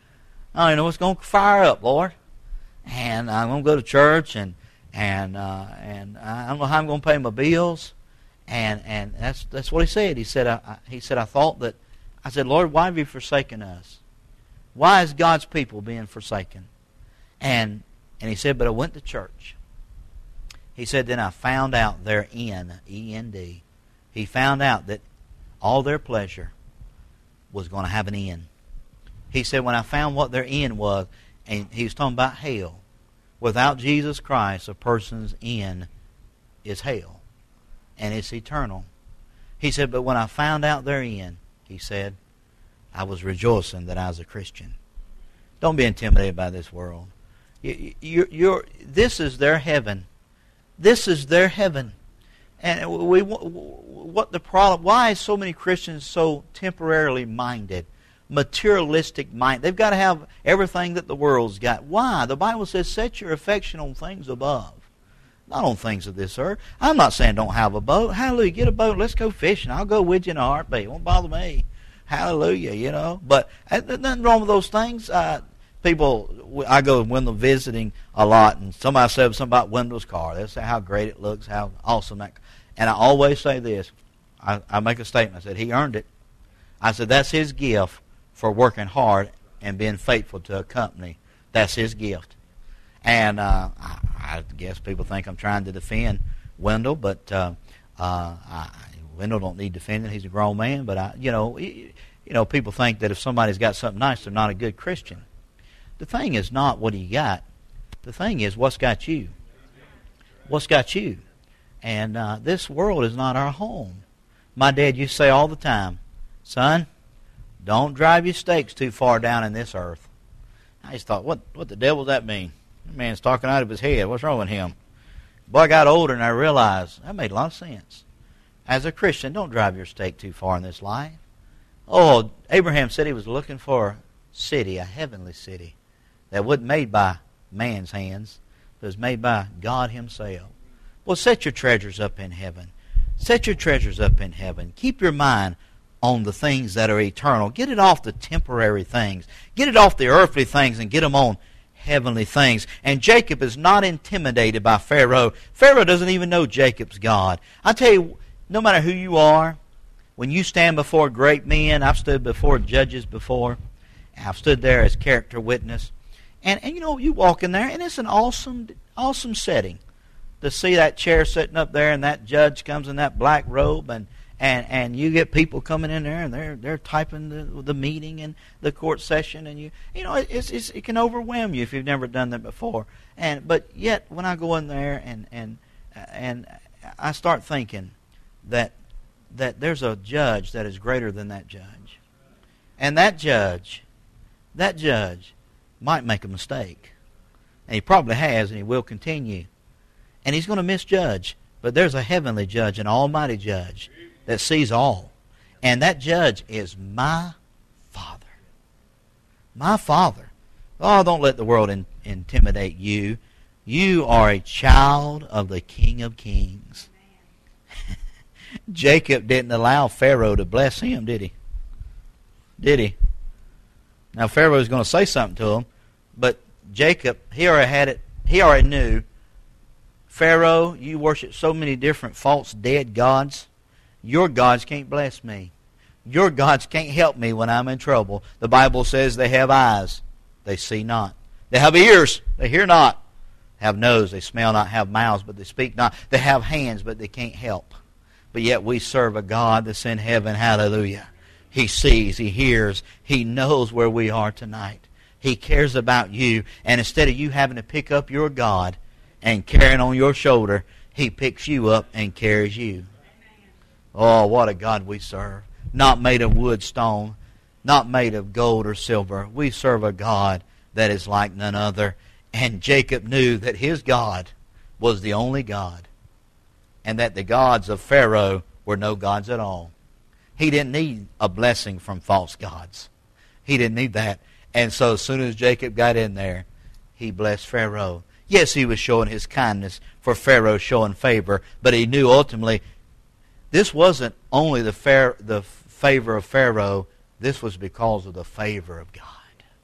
I don't know if it's going to fire up, Lord. And I'm going to go to church, and and uh, and I don't know how I'm going to pay my bills, and and that's that's what he said. He said I, I, he said I thought that I said, Lord, why have you forsaken us? Why is God's people being forsaken? And and he said, but I went to church. He said, then I found out their end, E N D. He found out that all their pleasure was going to have an end. He said, when I found what their end was. And he was talking about hell. Without Jesus Christ, a person's end is hell. And it's eternal. He said, but when I found out their end, he said, I was rejoicing that I was a Christian. Don't be intimidated by this world. You, you, you're, this is their heaven. This is their heaven. And we, what the problem? Why is so many Christians so temporarily minded? Materialistic mind. They've got to have everything that the world's got. Why? The Bible says, set your affection on things above, not on things of this earth. I'm not saying don't have a boat. Hallelujah. Get a boat. Let's go fishing. I'll go with you in a heartbeat. It won't bother me. Hallelujah, you know. But there's nothing wrong with those things. Uh, people, I go to Wendell visiting a lot, and somebody said something about Wendell's car. They'll say how great it looks, how awesome that. And I always say this. I, I make a statement. I said, he earned it. I said, that's his gift for working hard and being faithful to a company. That's his gift. And uh, I, I guess people think I'm trying to defend Wendell, but uh, uh, I, Wendell don't need defending. He's a grown man. But I, you know, you, you know, people think that if somebody's got something nice, they're not a good Christian. The thing is not what he got. The thing is what's got you. What's got you? And uh, this world is not our home. My dad used to say all the time, son, don't drive your stakes too far down in this earth. I just thought, what what the devil does that mean? The man's talking out of his head. What's wrong with him? Boy, I got older and I realized that made a lot of sense. As a Christian, don't drive your stake too far in this life. Oh, Abraham said he was looking for a city, a heavenly city, that wasn't made by man's hands, but was made by God himself. Well, set your treasures up in heaven. Set your treasures up in heaven. Keep your mind on the things that are eternal. Get it off the temporary things. Get it off the earthly things and get them on heavenly things. And Jacob is not intimidated by Pharaoh. Pharaoh doesn't even know Jacob's God. I tell you, no matter who you are, when you stand before great men, I've stood before judges before, I've stood there as character witness, and, and you know, you walk in there, and it's an awesome, awesome setting to see that chair sitting up there, and that judge comes in that black robe, and and and you get people coming in there and they're they're typing the the meeting and the court session, and you you know it's, it's it can overwhelm you if you've never done that before. And but yet when I go in there and and and I start thinking that that there's a judge that is greater than that judge, and that judge that judge might make a mistake, and he probably has, and he will continue, and he's going to misjudge. But there's a heavenly judge, an almighty judge that sees all. And that judge is my Father. My Father. Oh, don't let the world in, intimidate you. You are a child of the King of Kings. Jacob didn't allow Pharaoh to bless him, did he? Did he? Now, Pharaoh was going to say something to him, but Jacob, he already had it. He already knew, Pharaoh, you worship so many different false dead gods. Your gods can't bless me. Your gods can't help me when I'm in trouble. The Bible says they have eyes, they see not. They have ears, they hear not. They have nose, they smell not. Have mouths, but they speak not. They have hands, but they can't help. But yet we serve a God that's in heaven. Hallelujah. He sees, He hears, He knows where we are tonight. He cares about you. And instead of you having to pick up your God and carrying on your shoulder, He picks you up and carries you. Oh, what a God we serve. Not made of wood, stone, not made of gold or silver. We serve a God that is like none other. And Jacob knew that his God was the only God, and that the gods of Pharaoh were no gods at all. He didn't need a blessing from false gods. He didn't need that. And so as soon as Jacob got in there, he blessed Pharaoh. Yes, he was showing his kindness for Pharaoh, showing favor, but he knew ultimately this wasn't only the, fair, the favor of Pharaoh, this was because of the favor of God.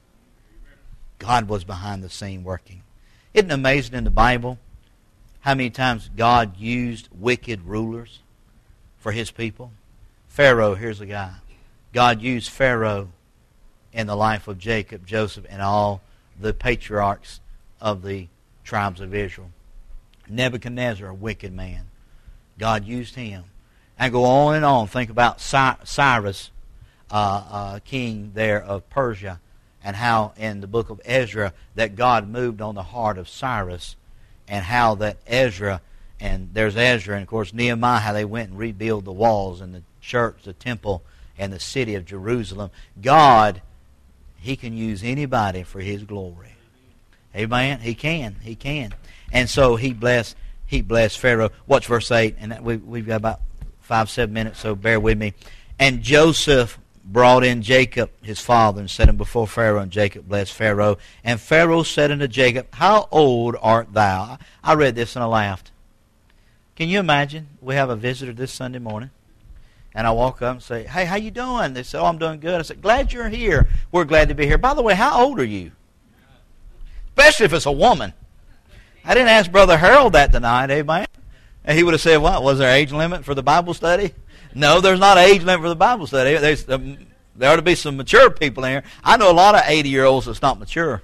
God was behind the scene working. Isn't it amazing in the Bible how many times God used wicked rulers for His people? Pharaoh, here's a guy. God used Pharaoh in the life of Jacob, Joseph, and all the patriarchs of the tribes of Israel. Nebuchadnezzar, a wicked man. God used him. And go on and on. Think about Cyrus, uh, uh, king there of Persia, and how in the book of Ezra that God moved on the heart of Cyrus, and how that Ezra, and there's Ezra, and of course Nehemiah, how they went and rebuilt the walls and the church, the temple, and the city of Jerusalem. God, He can use anybody for His glory. Amen? He can. He can. And so He blessed, he blessed Pharaoh. Watch verse eight, and we, we've got about five, seven minutes, so bear with me. And Joseph brought in Jacob, his father, and set him before Pharaoh, and Jacob blessed Pharaoh. And Pharaoh said unto Jacob, How old art thou? I read this and I laughed. Can you imagine? We have a visitor this Sunday morning, and I walk up and say, Hey, how you doing? They say, Oh, I'm doing good. I said, Glad you're here. We're glad to be here. By the way, how old are you? Especially if it's a woman. I didn't ask Brother Harold that tonight, amen? And he would have said, What? Was there an age limit for the Bible study? No, there's not an age limit for the Bible study. There's, um, there ought to be some mature people in here. I know a lot of eighty-year-olds that's not mature.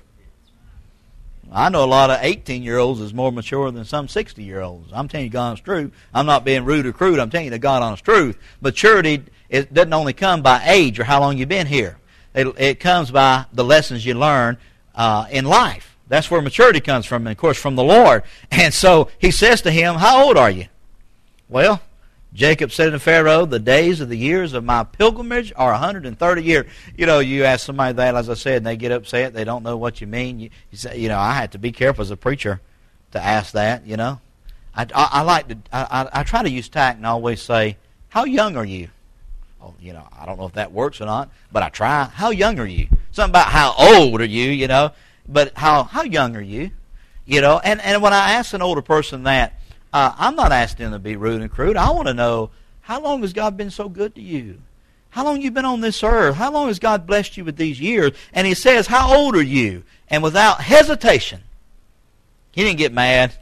I know a lot of eighteen-year-olds that's more mature than some sixty-year-olds. I'm telling you God's truth. I'm not being rude or crude. I'm telling you the God honest truth. Maturity it doesn't only come by age or how long you've been here. It, it comes by the lessons you learn uh, in life. That's where maturity comes from, and of course from the Lord. And so he says to him, How old are you? Well, Jacob said to Pharaoh, The days of the years of my pilgrimage are one hundred thirty years. You know, you ask somebody that, as I said, and they get upset. They don't know what you mean. You, you say, you know, I had to be careful as a preacher to ask that, you know. I, I, I like to, I, I, I try to use tact and always say, How young are you? Oh, you know, I don't know if that works or not, but I try. How young are you? Something about how old are you, you know. But how how young are you? You know, and, and when I ask an older person that, Uh, I'm not asking them to be rude and crude. I want to know, how long has God been so good to you? How long have you been on this earth? How long has God blessed you with these years? And he says, How old are you? And without hesitation, he didn't get mad.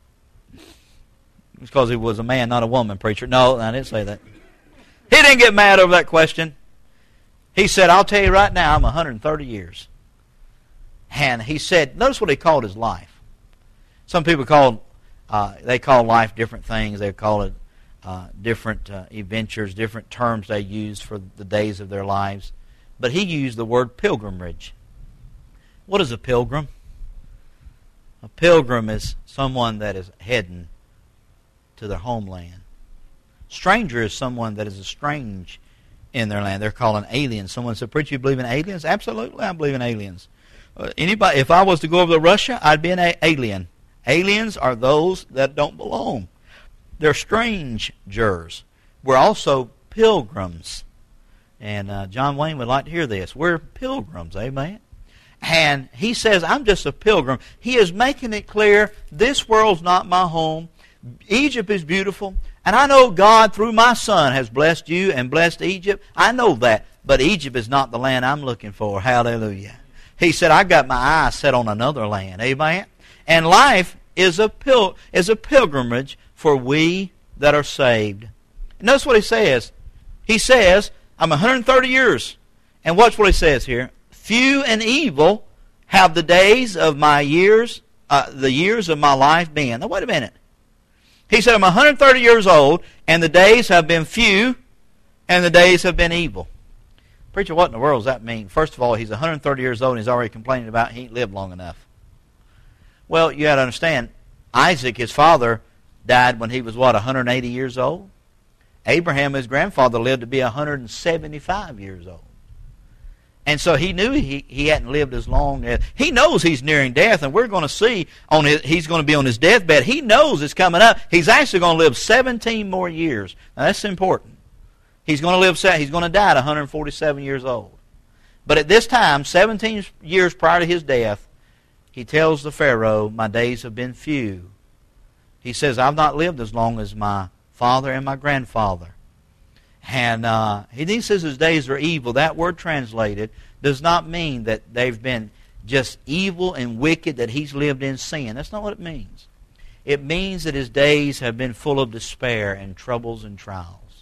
It's because he was a man, not a woman, preacher. No, I didn't say that. He didn't get mad over that question. He said, I'll tell you right now, I'm one hundred thirty years. And he said, notice what he called his life. Some people call Uh, they call life different things. They call it uh, different uh, adventures, different terms they used for the days of their lives. But he used the word pilgrimage. What is a pilgrim? A pilgrim is someone that is heading to their homeland. Stranger is someone that is estranged in their land. They're called an alien. Someone said, "Preacher, you believe in aliens?" Absolutely, I believe in aliens. Uh, anybody, if I was to go over to Russia, I'd be an a- alien. Aliens are those that don't belong. They're strangers. We're also pilgrims. And uh, John Wayne would like to hear this. We're pilgrims, amen? And he says, I'm just a pilgrim. He is making it clear, this world's not my home. Egypt is beautiful. And I know God, through my son, has blessed you and blessed Egypt. I know that. But Egypt is not the land I'm looking for. Hallelujah. He said, I've got my eyes set on another land. Amen? And life is a pil- is a pilgrimage for we that are saved. And notice what he says. He says, I'm one hundred thirty years. And watch what he says here. Few and evil have the days of my years, uh, the years of my life been. Now wait a minute. He said, I'm one hundred thirty years old, and the days have been few, and the days have been evil. Preacher, what in the world does that mean? First of all, he's one hundred thirty years old, and he's already complaining about he ain't lived long enough. Well, you got to understand, Isaac, his father, died when he was, what, one hundred eighty years old? Abraham, his grandfather, lived to be one hundred seventy-five years old. And so he knew he, he hadn't lived as long. As, he knows he's nearing death, and we're going to see on his, he's going to be on his deathbed. He knows it's coming up. He's actually going to live seventeen more years. Now, that's important. He's going to live. He's going to die at one hundred forty-seven years old. But at this time, seventeen years prior to his death, he tells the Pharaoh, my days have been few. He says, I've not lived as long as my father and my grandfather. And uh, he says his days are evil. That word translated does not mean that they've been just evil and wicked, that he's lived in sin. That's not what it means. It means that his days have been full of despair and troubles and trials.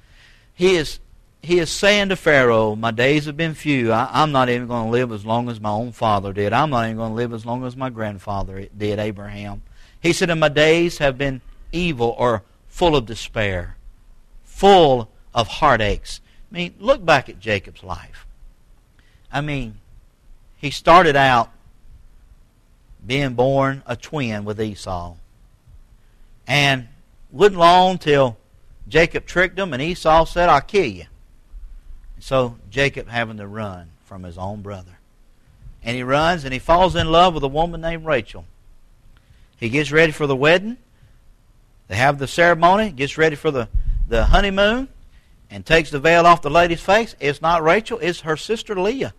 He is, he is saying to Pharaoh, my days have been few. I, I'm not even going to live as long as my own father did. I'm not even going to live as long as my grandfather did, Abraham. He said, and my days have been evil or full of despair, full of heartaches. I mean, look back at Jacob's life. I mean, he started out being born a twin with Esau. And wasn't long till Jacob tricked him and Esau said, I'll kill you. So Jacob having to run from his own brother. And he runs and he falls in love with a woman named Rachel. He gets ready for the wedding. They have the ceremony, gets ready for the, the honeymoon, and takes the veil off the lady's face. It's not Rachel, it's her sister Leah.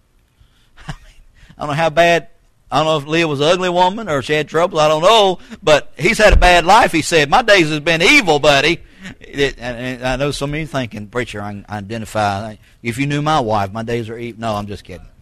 I mean, I don't know how bad, I don't know if Leah was an ugly woman or she had trouble, I don't know, but he's had a bad life, he said. My days has been evil, buddy. It, and I know some of you thinking, preacher, I identify. If you knew my wife, my days are evil. No, I'm just kidding.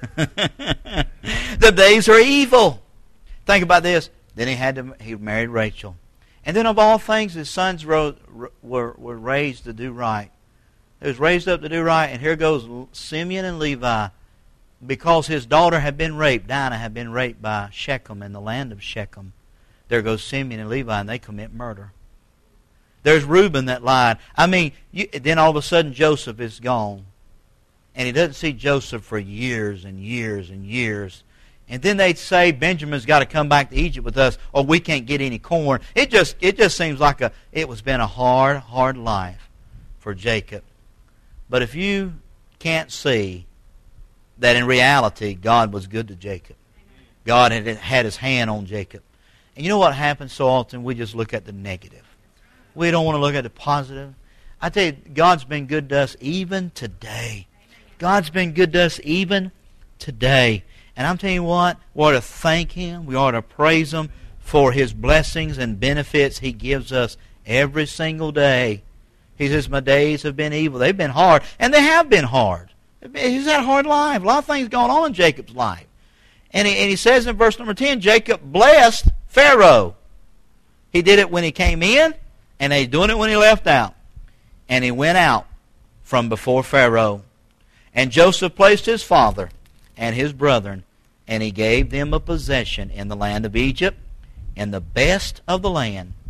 The days are evil. Think about this. Then he had to, he married Rachel. And then of all things, his sons were, were, were raised to do right. They was raised up to do right, and here goes Simeon and Levi. Because his daughter had been raped, Dinah had been raped by Shechem in the land of Shechem. There goes Simeon and Levi, and they commit murder. There's Reuben that lied. I mean, you, then all of a sudden Joseph is gone. And he doesn't see Joseph for years and years and years. And then they'd say, Benjamin's got to come back to Egypt with us, or we can't get any corn. It just it just seems like a it was been a hard, hard life for Jacob. But if you can't see that in reality God was good to Jacob, God had had his hand on Jacob. And you know what happens so often? We just look at the negative. We don't want to look at the positive. I tell you, God's been good to us even today. God's been good to us even today. And I'm telling you what, we ought to thank Him. We ought to praise Him for His blessings and benefits He gives us every single day. He says, my days have been evil. They've been hard. And they have been hard. He's had a hard life. A lot of things going on in Jacob's life. And he, and he says in verse number ten, Jacob blessed Pharaoh. He did it when he came in, and he's doing it when he left out. And he went out from before Pharaoh. And Joseph placed his father and his brethren, and he gave them a possession in the land of Egypt, in the best of the land,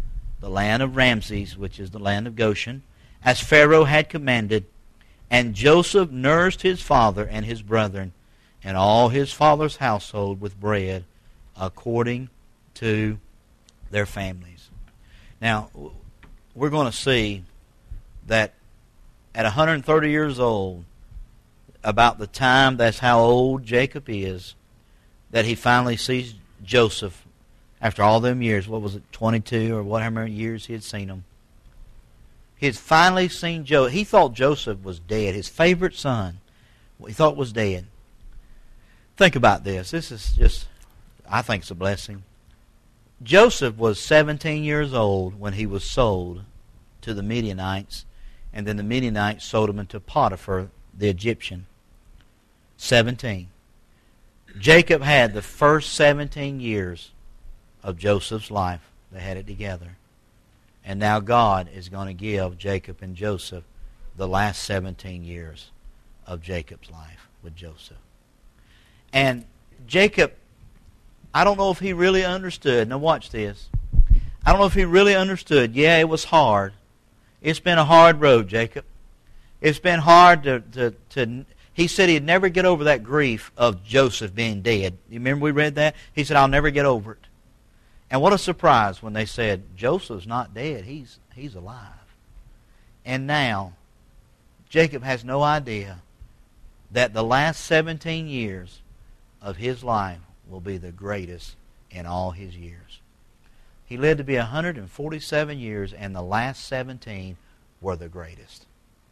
the land of Ramses, which is the land of Goshen, as Pharaoh had commanded. And Joseph nourished his father and his brethren and all his father's household with bread according to their families. Now, we're going to see that at one hundred thirty years old, about the time that's how old Jacob is, that he finally sees Joseph after all them years. What was it, twenty-two or whatever years he had seen him. He had finally seen Joseph. He thought Joseph was dead. His favorite son, he thought was dead. Think about this. This is just, I think it's a blessing. Joseph was seventeen years old when he was sold to the Midianites, and then the Midianites sold him into Potiphar, the Egyptian. seventeen. Jacob had the first seventeen years of Joseph's life. They had it together. And now God is going to give Jacob and Joseph the last seventeen years of Jacob's life with Joseph. And Jacob, I don't know if he really understood. Now watch this. I don't know if he really understood. Yeah, it was hard. It's been a hard road, Jacob. It's been hard to... to, to He said he'd never get over that grief of Joseph being dead. You remember we read that? He said, I'll never get over it. And what a surprise when they said, Joseph's not dead. He's, he's alive. And now, Jacob has no idea that the last seventeen years of his life will be the greatest in all his years. He lived to be one hundred forty-seven years, and the last seventeen were the greatest.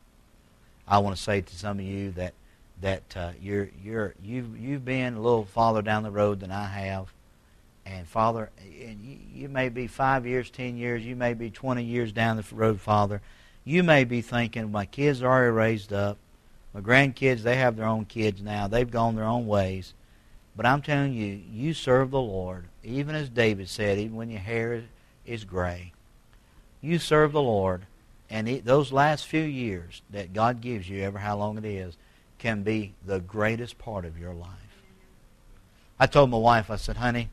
I want to say to some of you that that uh, you're you're you've you've been a little farther down the road than I have, and Father, and you, you may be five years, ten years, you may be twenty years down the road, Father. You may be thinking, my kids are already raised up, my grandkids, they have their own kids now, they've gone their own ways. But I'm telling you, you serve the Lord, even as David said, even when your hair is gray. You serve the Lord, and it, those last few years that God gives you, ever how long it is, can be the greatest part of your life. I told my wife, I said, honey,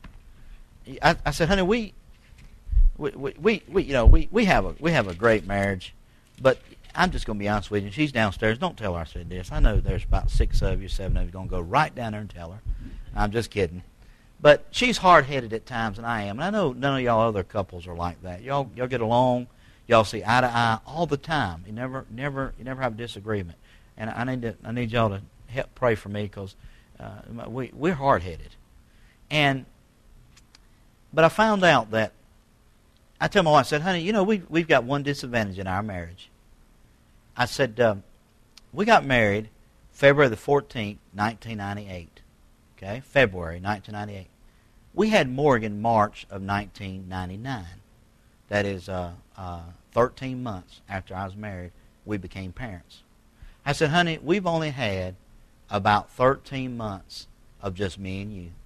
I, I said, honey, we, we, we, we, you know, we, we have a we have a great marriage, but I'm just going to be honest with you. She's downstairs. Don't tell her I said this. I know there's about six of you, seven of you going to go right down there and tell her. I'm just kidding. But she's hard-headed at times, and I am. And I know none of y'all other couples are like that. Y'all, y'all get along. Y'all see eye to eye all the time. You never, never, you never have a disagreement. And I need to, I need y'all to help pray for me because uh, we we're hard-headed. And but I found out that I tell my wife, I said, honey, you know we we've got one disadvantage in our marriage. I said um, we got married February the fourteenth, nineteen ninety-eight. Okay, February nineteen ninety-eight. We had Morgan March of nineteen ninety-nine. That is uh, uh, thirteen months after I was married, we became parents. I said, honey, we've only had about thirteen months of just me and you.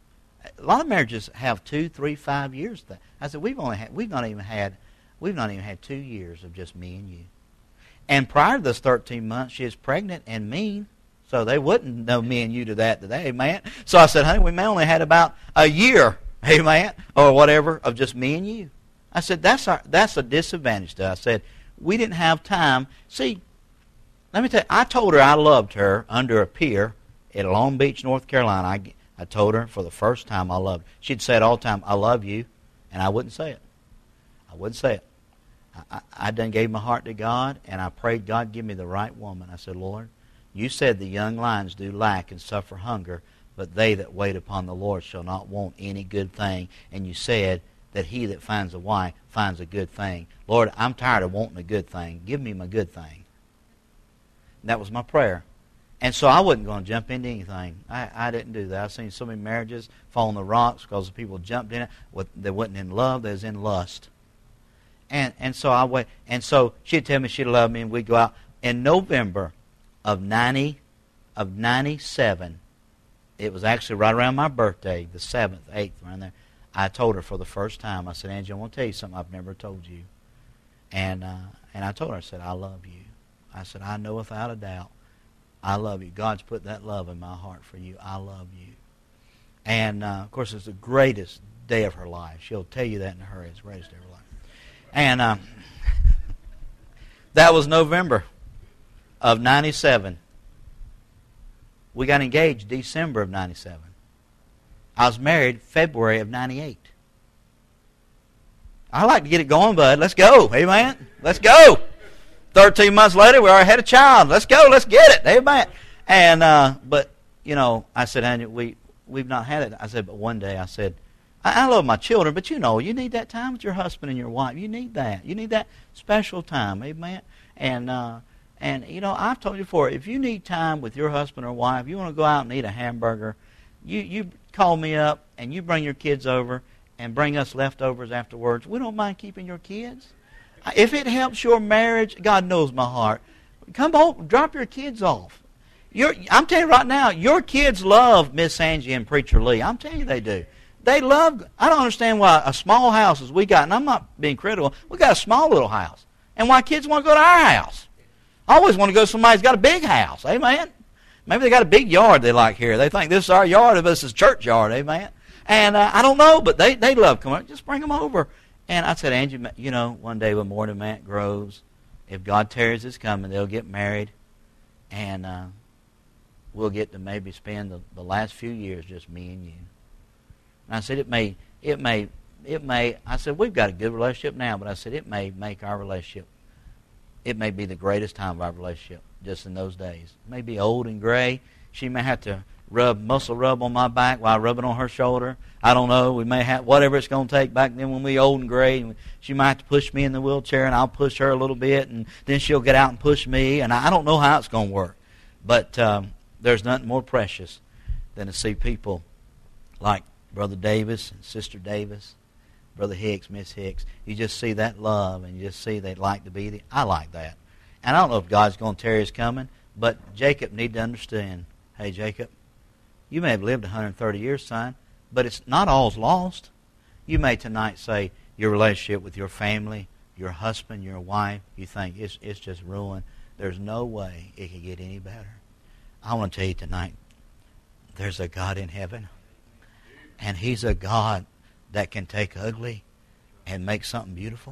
A lot of marriages have two, three, five years. That I said, we've only had, we've not even had, we've not even had two years of just me and you. And prior to those thirteen months, she is pregnant and mean, so they wouldn't know me and you to that today, amen. So I said, honey, we may only had about a year, amen, or whatever, of just me and you. I said, that's our, that's a disadvantage to us. I said, we didn't have time. See, let me tell you, I told her I loved her under a pier at Long Beach, North Carolina. I, I told her for the first time I loved her. She'd say it all the time, I love you, and I wouldn't say it. I wouldn't say it. I, I, I done gave my heart to God, and I prayed God give me the right woman. I said, Lord, you said the young lions do lack and suffer hunger, but they that wait upon the Lord shall not want any good thing. And you said that he that finds a wife finds a good thing. Lord, I'm tired of wanting a good thing. Give me my good thing. And that was my prayer. And so I wasn't going to jump into anything. I, I didn't do that. I've seen so many marriages fall on the rocks because the people jumped in it. They wasn't in love. They was in lust. And and so I wait. And so she'd tell me she loved me, and we'd go out. In November of ninety, of ninety-seven, it was actually right around my birthday, the seventh, eighth, around there. I told her for the first time. I said, Angie, I want to tell you something I've never told you. And uh, and I told her, I said, I love you. I said, I know without a doubt, I love you. God's put that love in my heart for you. I love you. And, uh, of course, it's the greatest day of her life. She'll tell you that in her. It's the greatest day of her life. And uh, that was November of ninety-seven. We got engaged December of ninety-seven. I was married February of ninety-eight. I like to get it going, bud. Let's go. Amen. Let's go. Thirteen months later, we already had a child. Let's go. Let's get it. Amen. And uh, but you know, I said, Andy, we we've not had it. I said, but one day, I said, I, I love my children, but you know, you need that time with your husband and your wife. You need that. You need that special time. Amen. And uh, and you know, I've told you before, if you need time with your husband or wife, you want to go out and eat a hamburger, you you call me up and you bring your kids over and bring us leftovers afterwards. We don't mind keeping your kids. If it helps your marriage, God knows my heart. Come home, drop your kids off. You're, I'm telling you right now, your kids love Miss Angie and Preacher Lee. I'm telling you they do. They love, I don't understand why a small house as we got, and I'm not being critical, we got a small little house. And why kids want to go to our house. I always want to go to somebody who's got a big house. Amen. Maybe they got a big yard they like here. They think this is our yard, and this is church yard. Amen. And uh, I don't know, but they, they love coming. Just bring them over. And I said, Angie, you know, one day when Morton and Matt grows, if God tarries his coming, they'll get married. And uh, we'll get to maybe spend the, the last few years just me and you. And I said, it may, it may, it may, I said, we've got a good relationship now, but I said, it may make our relationship, it may be the greatest time of our relationship just in those days. It may be old and gray. She may have to rub, muscle rub on my back while I rub it on her shoulder. I don't know. We may have, whatever it's going to take back then when we old and gray. And she might have to push me in the wheelchair and I'll push her a little bit and then she'll get out and push me. And I don't know how it's going to work. But um, there's nothing more precious than to see people like Brother Davis and Sister Davis, Brother Hicks, Miss Hicks. You just see that love and you just see they'd like to be there. I like that. And I don't know if God's going to tarry his coming, but Jacob need to understand, hey, Jacob, you may have lived one hundred thirty years, son, but it's not all's lost. You may tonight say your relationship with your family, your husband, your wife, you think it's it's just ruined. There's no way it could get any better. I want to tell you tonight, there's a God in heaven, and he's a God that can take ugly and make something beautiful.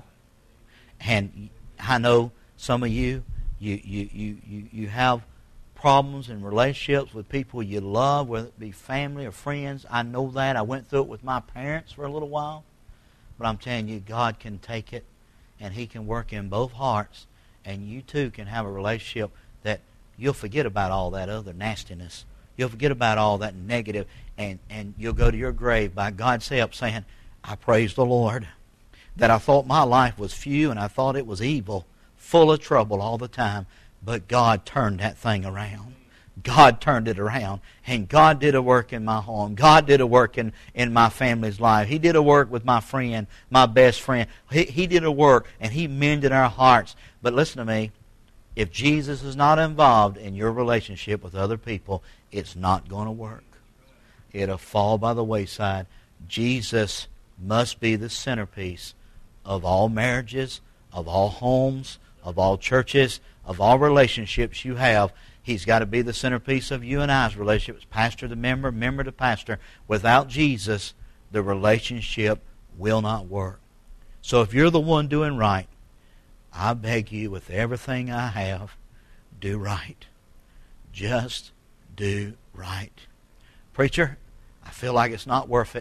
And I know some of you, you you you you, you have problems and relationships with people you love, whether it be family or friends. I know that. I went through it with my parents for a little while. But I'm telling you, God can take it, and he can work in both hearts, and you too can have a relationship that you'll forget about all that other nastiness. You'll forget about all that negative, and, and you'll go to your grave by God's help saying, I praise the Lord that I thought my life was few and I thought it was evil, full of trouble all the time. But God turned that thing around. God turned it around. And God did a work in my home. God did a work in, in my family's life. He did a work with my friend, my best friend. He, he did a work, and he mended our hearts. But listen to me. If Jesus is not involved in your relationship with other people, it's not going to work. It'll fall by the wayside. Jesus must be the centerpiece of all marriages, of all homes, of all churches, of all relationships you have. He's got to be the centerpiece of you and I's relationships, pastor to member, member to pastor. Without Jesus, the relationship will not work. So if you're the one doing right, I beg you with everything I have, do right. Just do right. Preacher, I feel like it's not worth it.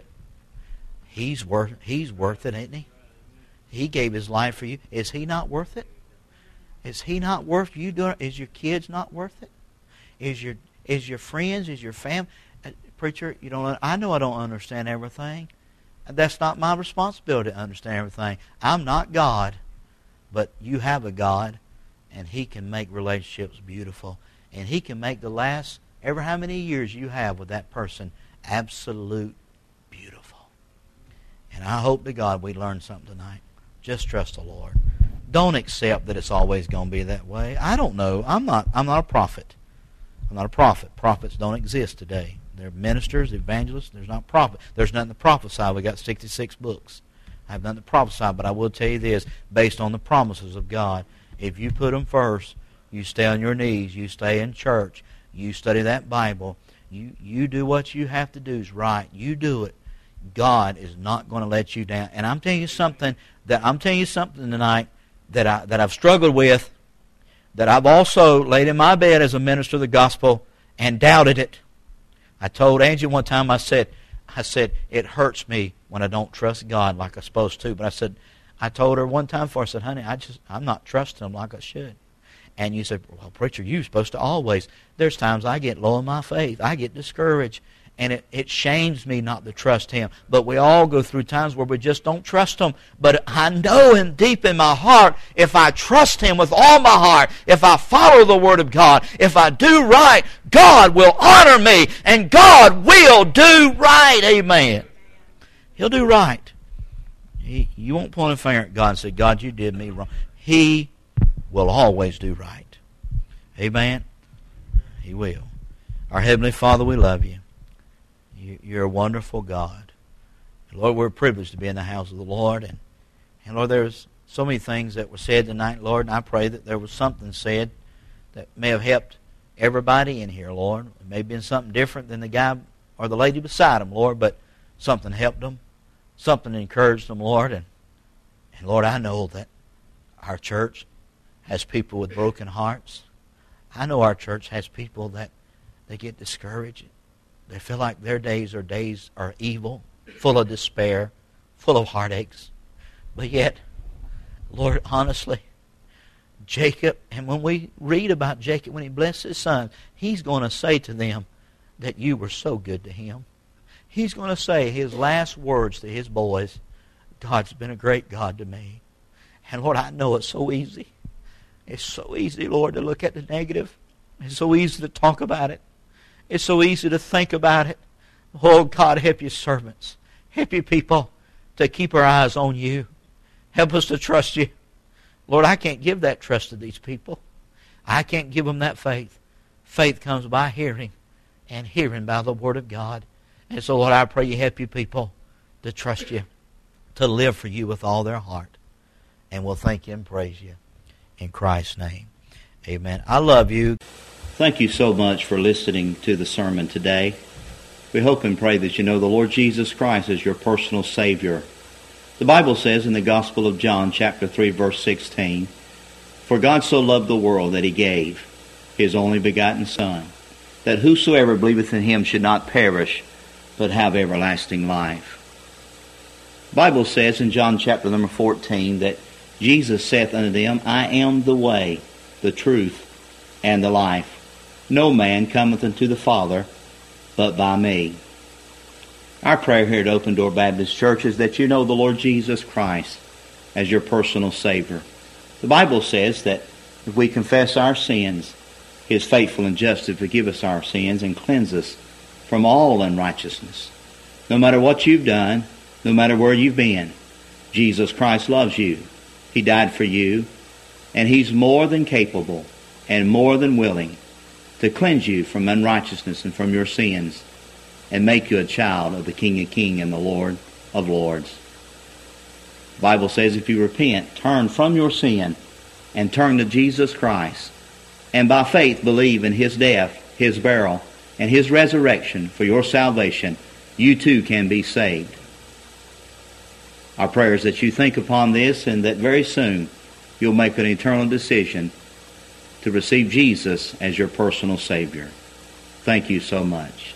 He's worth, he's worth it, isn't he? He gave his life for you. Is he not worth it? Is he not worth you doing it? Is your kids not worth it? Is your is your friends? Is your family? Uh, preacher, you don't. I know I don't understand everything. That's not my responsibility to understand everything. I'm not God, but you have a God, and he can make relationships beautiful, and he can make the last ever how many years you have with that person absolute beautiful. And I hope to God we learn something tonight. Just trust the Lord. Don't accept that it's always going to be that way. I don't know. I'm not I'm not a prophet. I'm not a prophet. Prophets don't exist today. They're ministers, evangelists. There's not prophet. There's nothing to prophesy. We got sixty-six books. I have nothing to prophesy, but I will tell you this, based on the promises of God. If you put them first, you stay on your knees, you stay in church, you study that Bible, you, you do what you have to do is right. You do it. God is not going to let you down. And I'm telling you something that I'm telling you something tonight that I that I've struggled with, that I've also laid in my bed as a minister of the gospel and doubted it. I told Angie one time, I said, I said, it hurts me when I don't trust God like I'm supposed to. But I said, I told her one time before, I said, honey, I just I'm not trusting Him like I should. And you said, well, preacher, you're supposed to always. There's times I get low in my faith. I get discouraged. And it, it shames me not to trust Him. But we all go through times where we just don't trust Him. But I know in deep in my heart, if I trust Him with all my heart, if I follow the Word of God, if I do right, God will honor me. And God will do right. Amen. He'll do right. He, you won't point a finger at God and say, God, you did me wrong. He will always do right. Amen. He will. Our Heavenly Father, we love You. You're a wonderful God. Lord, we're privileged to be in the house of the Lord. And, and Lord, there's so many things that were said tonight, Lord, and I pray that there was something said that may have helped everybody in here, Lord. It may have been something different than the guy or the lady beside him, Lord, but something helped them. Something encouraged them, Lord. And, and Lord, I know that our church has people with broken hearts. I know our church has people that they get discouraged. They feel like their days are days are evil, full of despair, full of heartaches. But yet, Lord, honestly, Jacob, and when we read about Jacob, when he blessed his sons, he's going to say to them that you were so good to him. He's going to say his last words to his boys, God's been a great God to me. And Lord, I know it's so easy. It's so easy, Lord, to look at the negative. It's so easy to talk about it. It's so easy to think about it. Oh, God, help Your servants. Help Your people to keep our eyes on You. Help us to trust You. Lord, I can't give that trust to these people. I can't give them that faith. Faith comes by hearing, and hearing by the Word of God. And so, Lord, I pray You help Your people to trust You, to live for You with all their heart. And we'll thank You and praise You in Christ's name. Amen. I love you. Thank you so much for listening to the sermon today. We hope and pray that you know the Lord Jesus Christ as your personal Savior. The Bible says in the Gospel of John, chapter three, verse sixteen, For God so loved the world that He gave His only begotten Son, that whosoever believeth in Him should not perish, but have everlasting life. The Bible says in John chapter number fourteen that Jesus saith unto them, I am the way, the truth, and the life. No man cometh unto the Father but by me. Our prayer here at Open Door Baptist Church is that you know the Lord Jesus Christ as your personal Savior. The Bible says that if we confess our sins, He is faithful and just to forgive us our sins and cleanse us from all unrighteousness. No matter what you've done, no matter where you've been, Jesus Christ loves you. He died for you, and He's more than capable and more than willing to cleanse you from unrighteousness and from your sins and make you a child of the King of Kings and the Lord of Lords. The Bible says if you repent, turn from your sin and turn to Jesus Christ, and by faith believe in His death, His burial, and His resurrection for your salvation, you too can be saved. Our prayer is that you think upon this and that very soon you'll make an eternal decision to receive Jesus as your personal Savior. Thank you so much.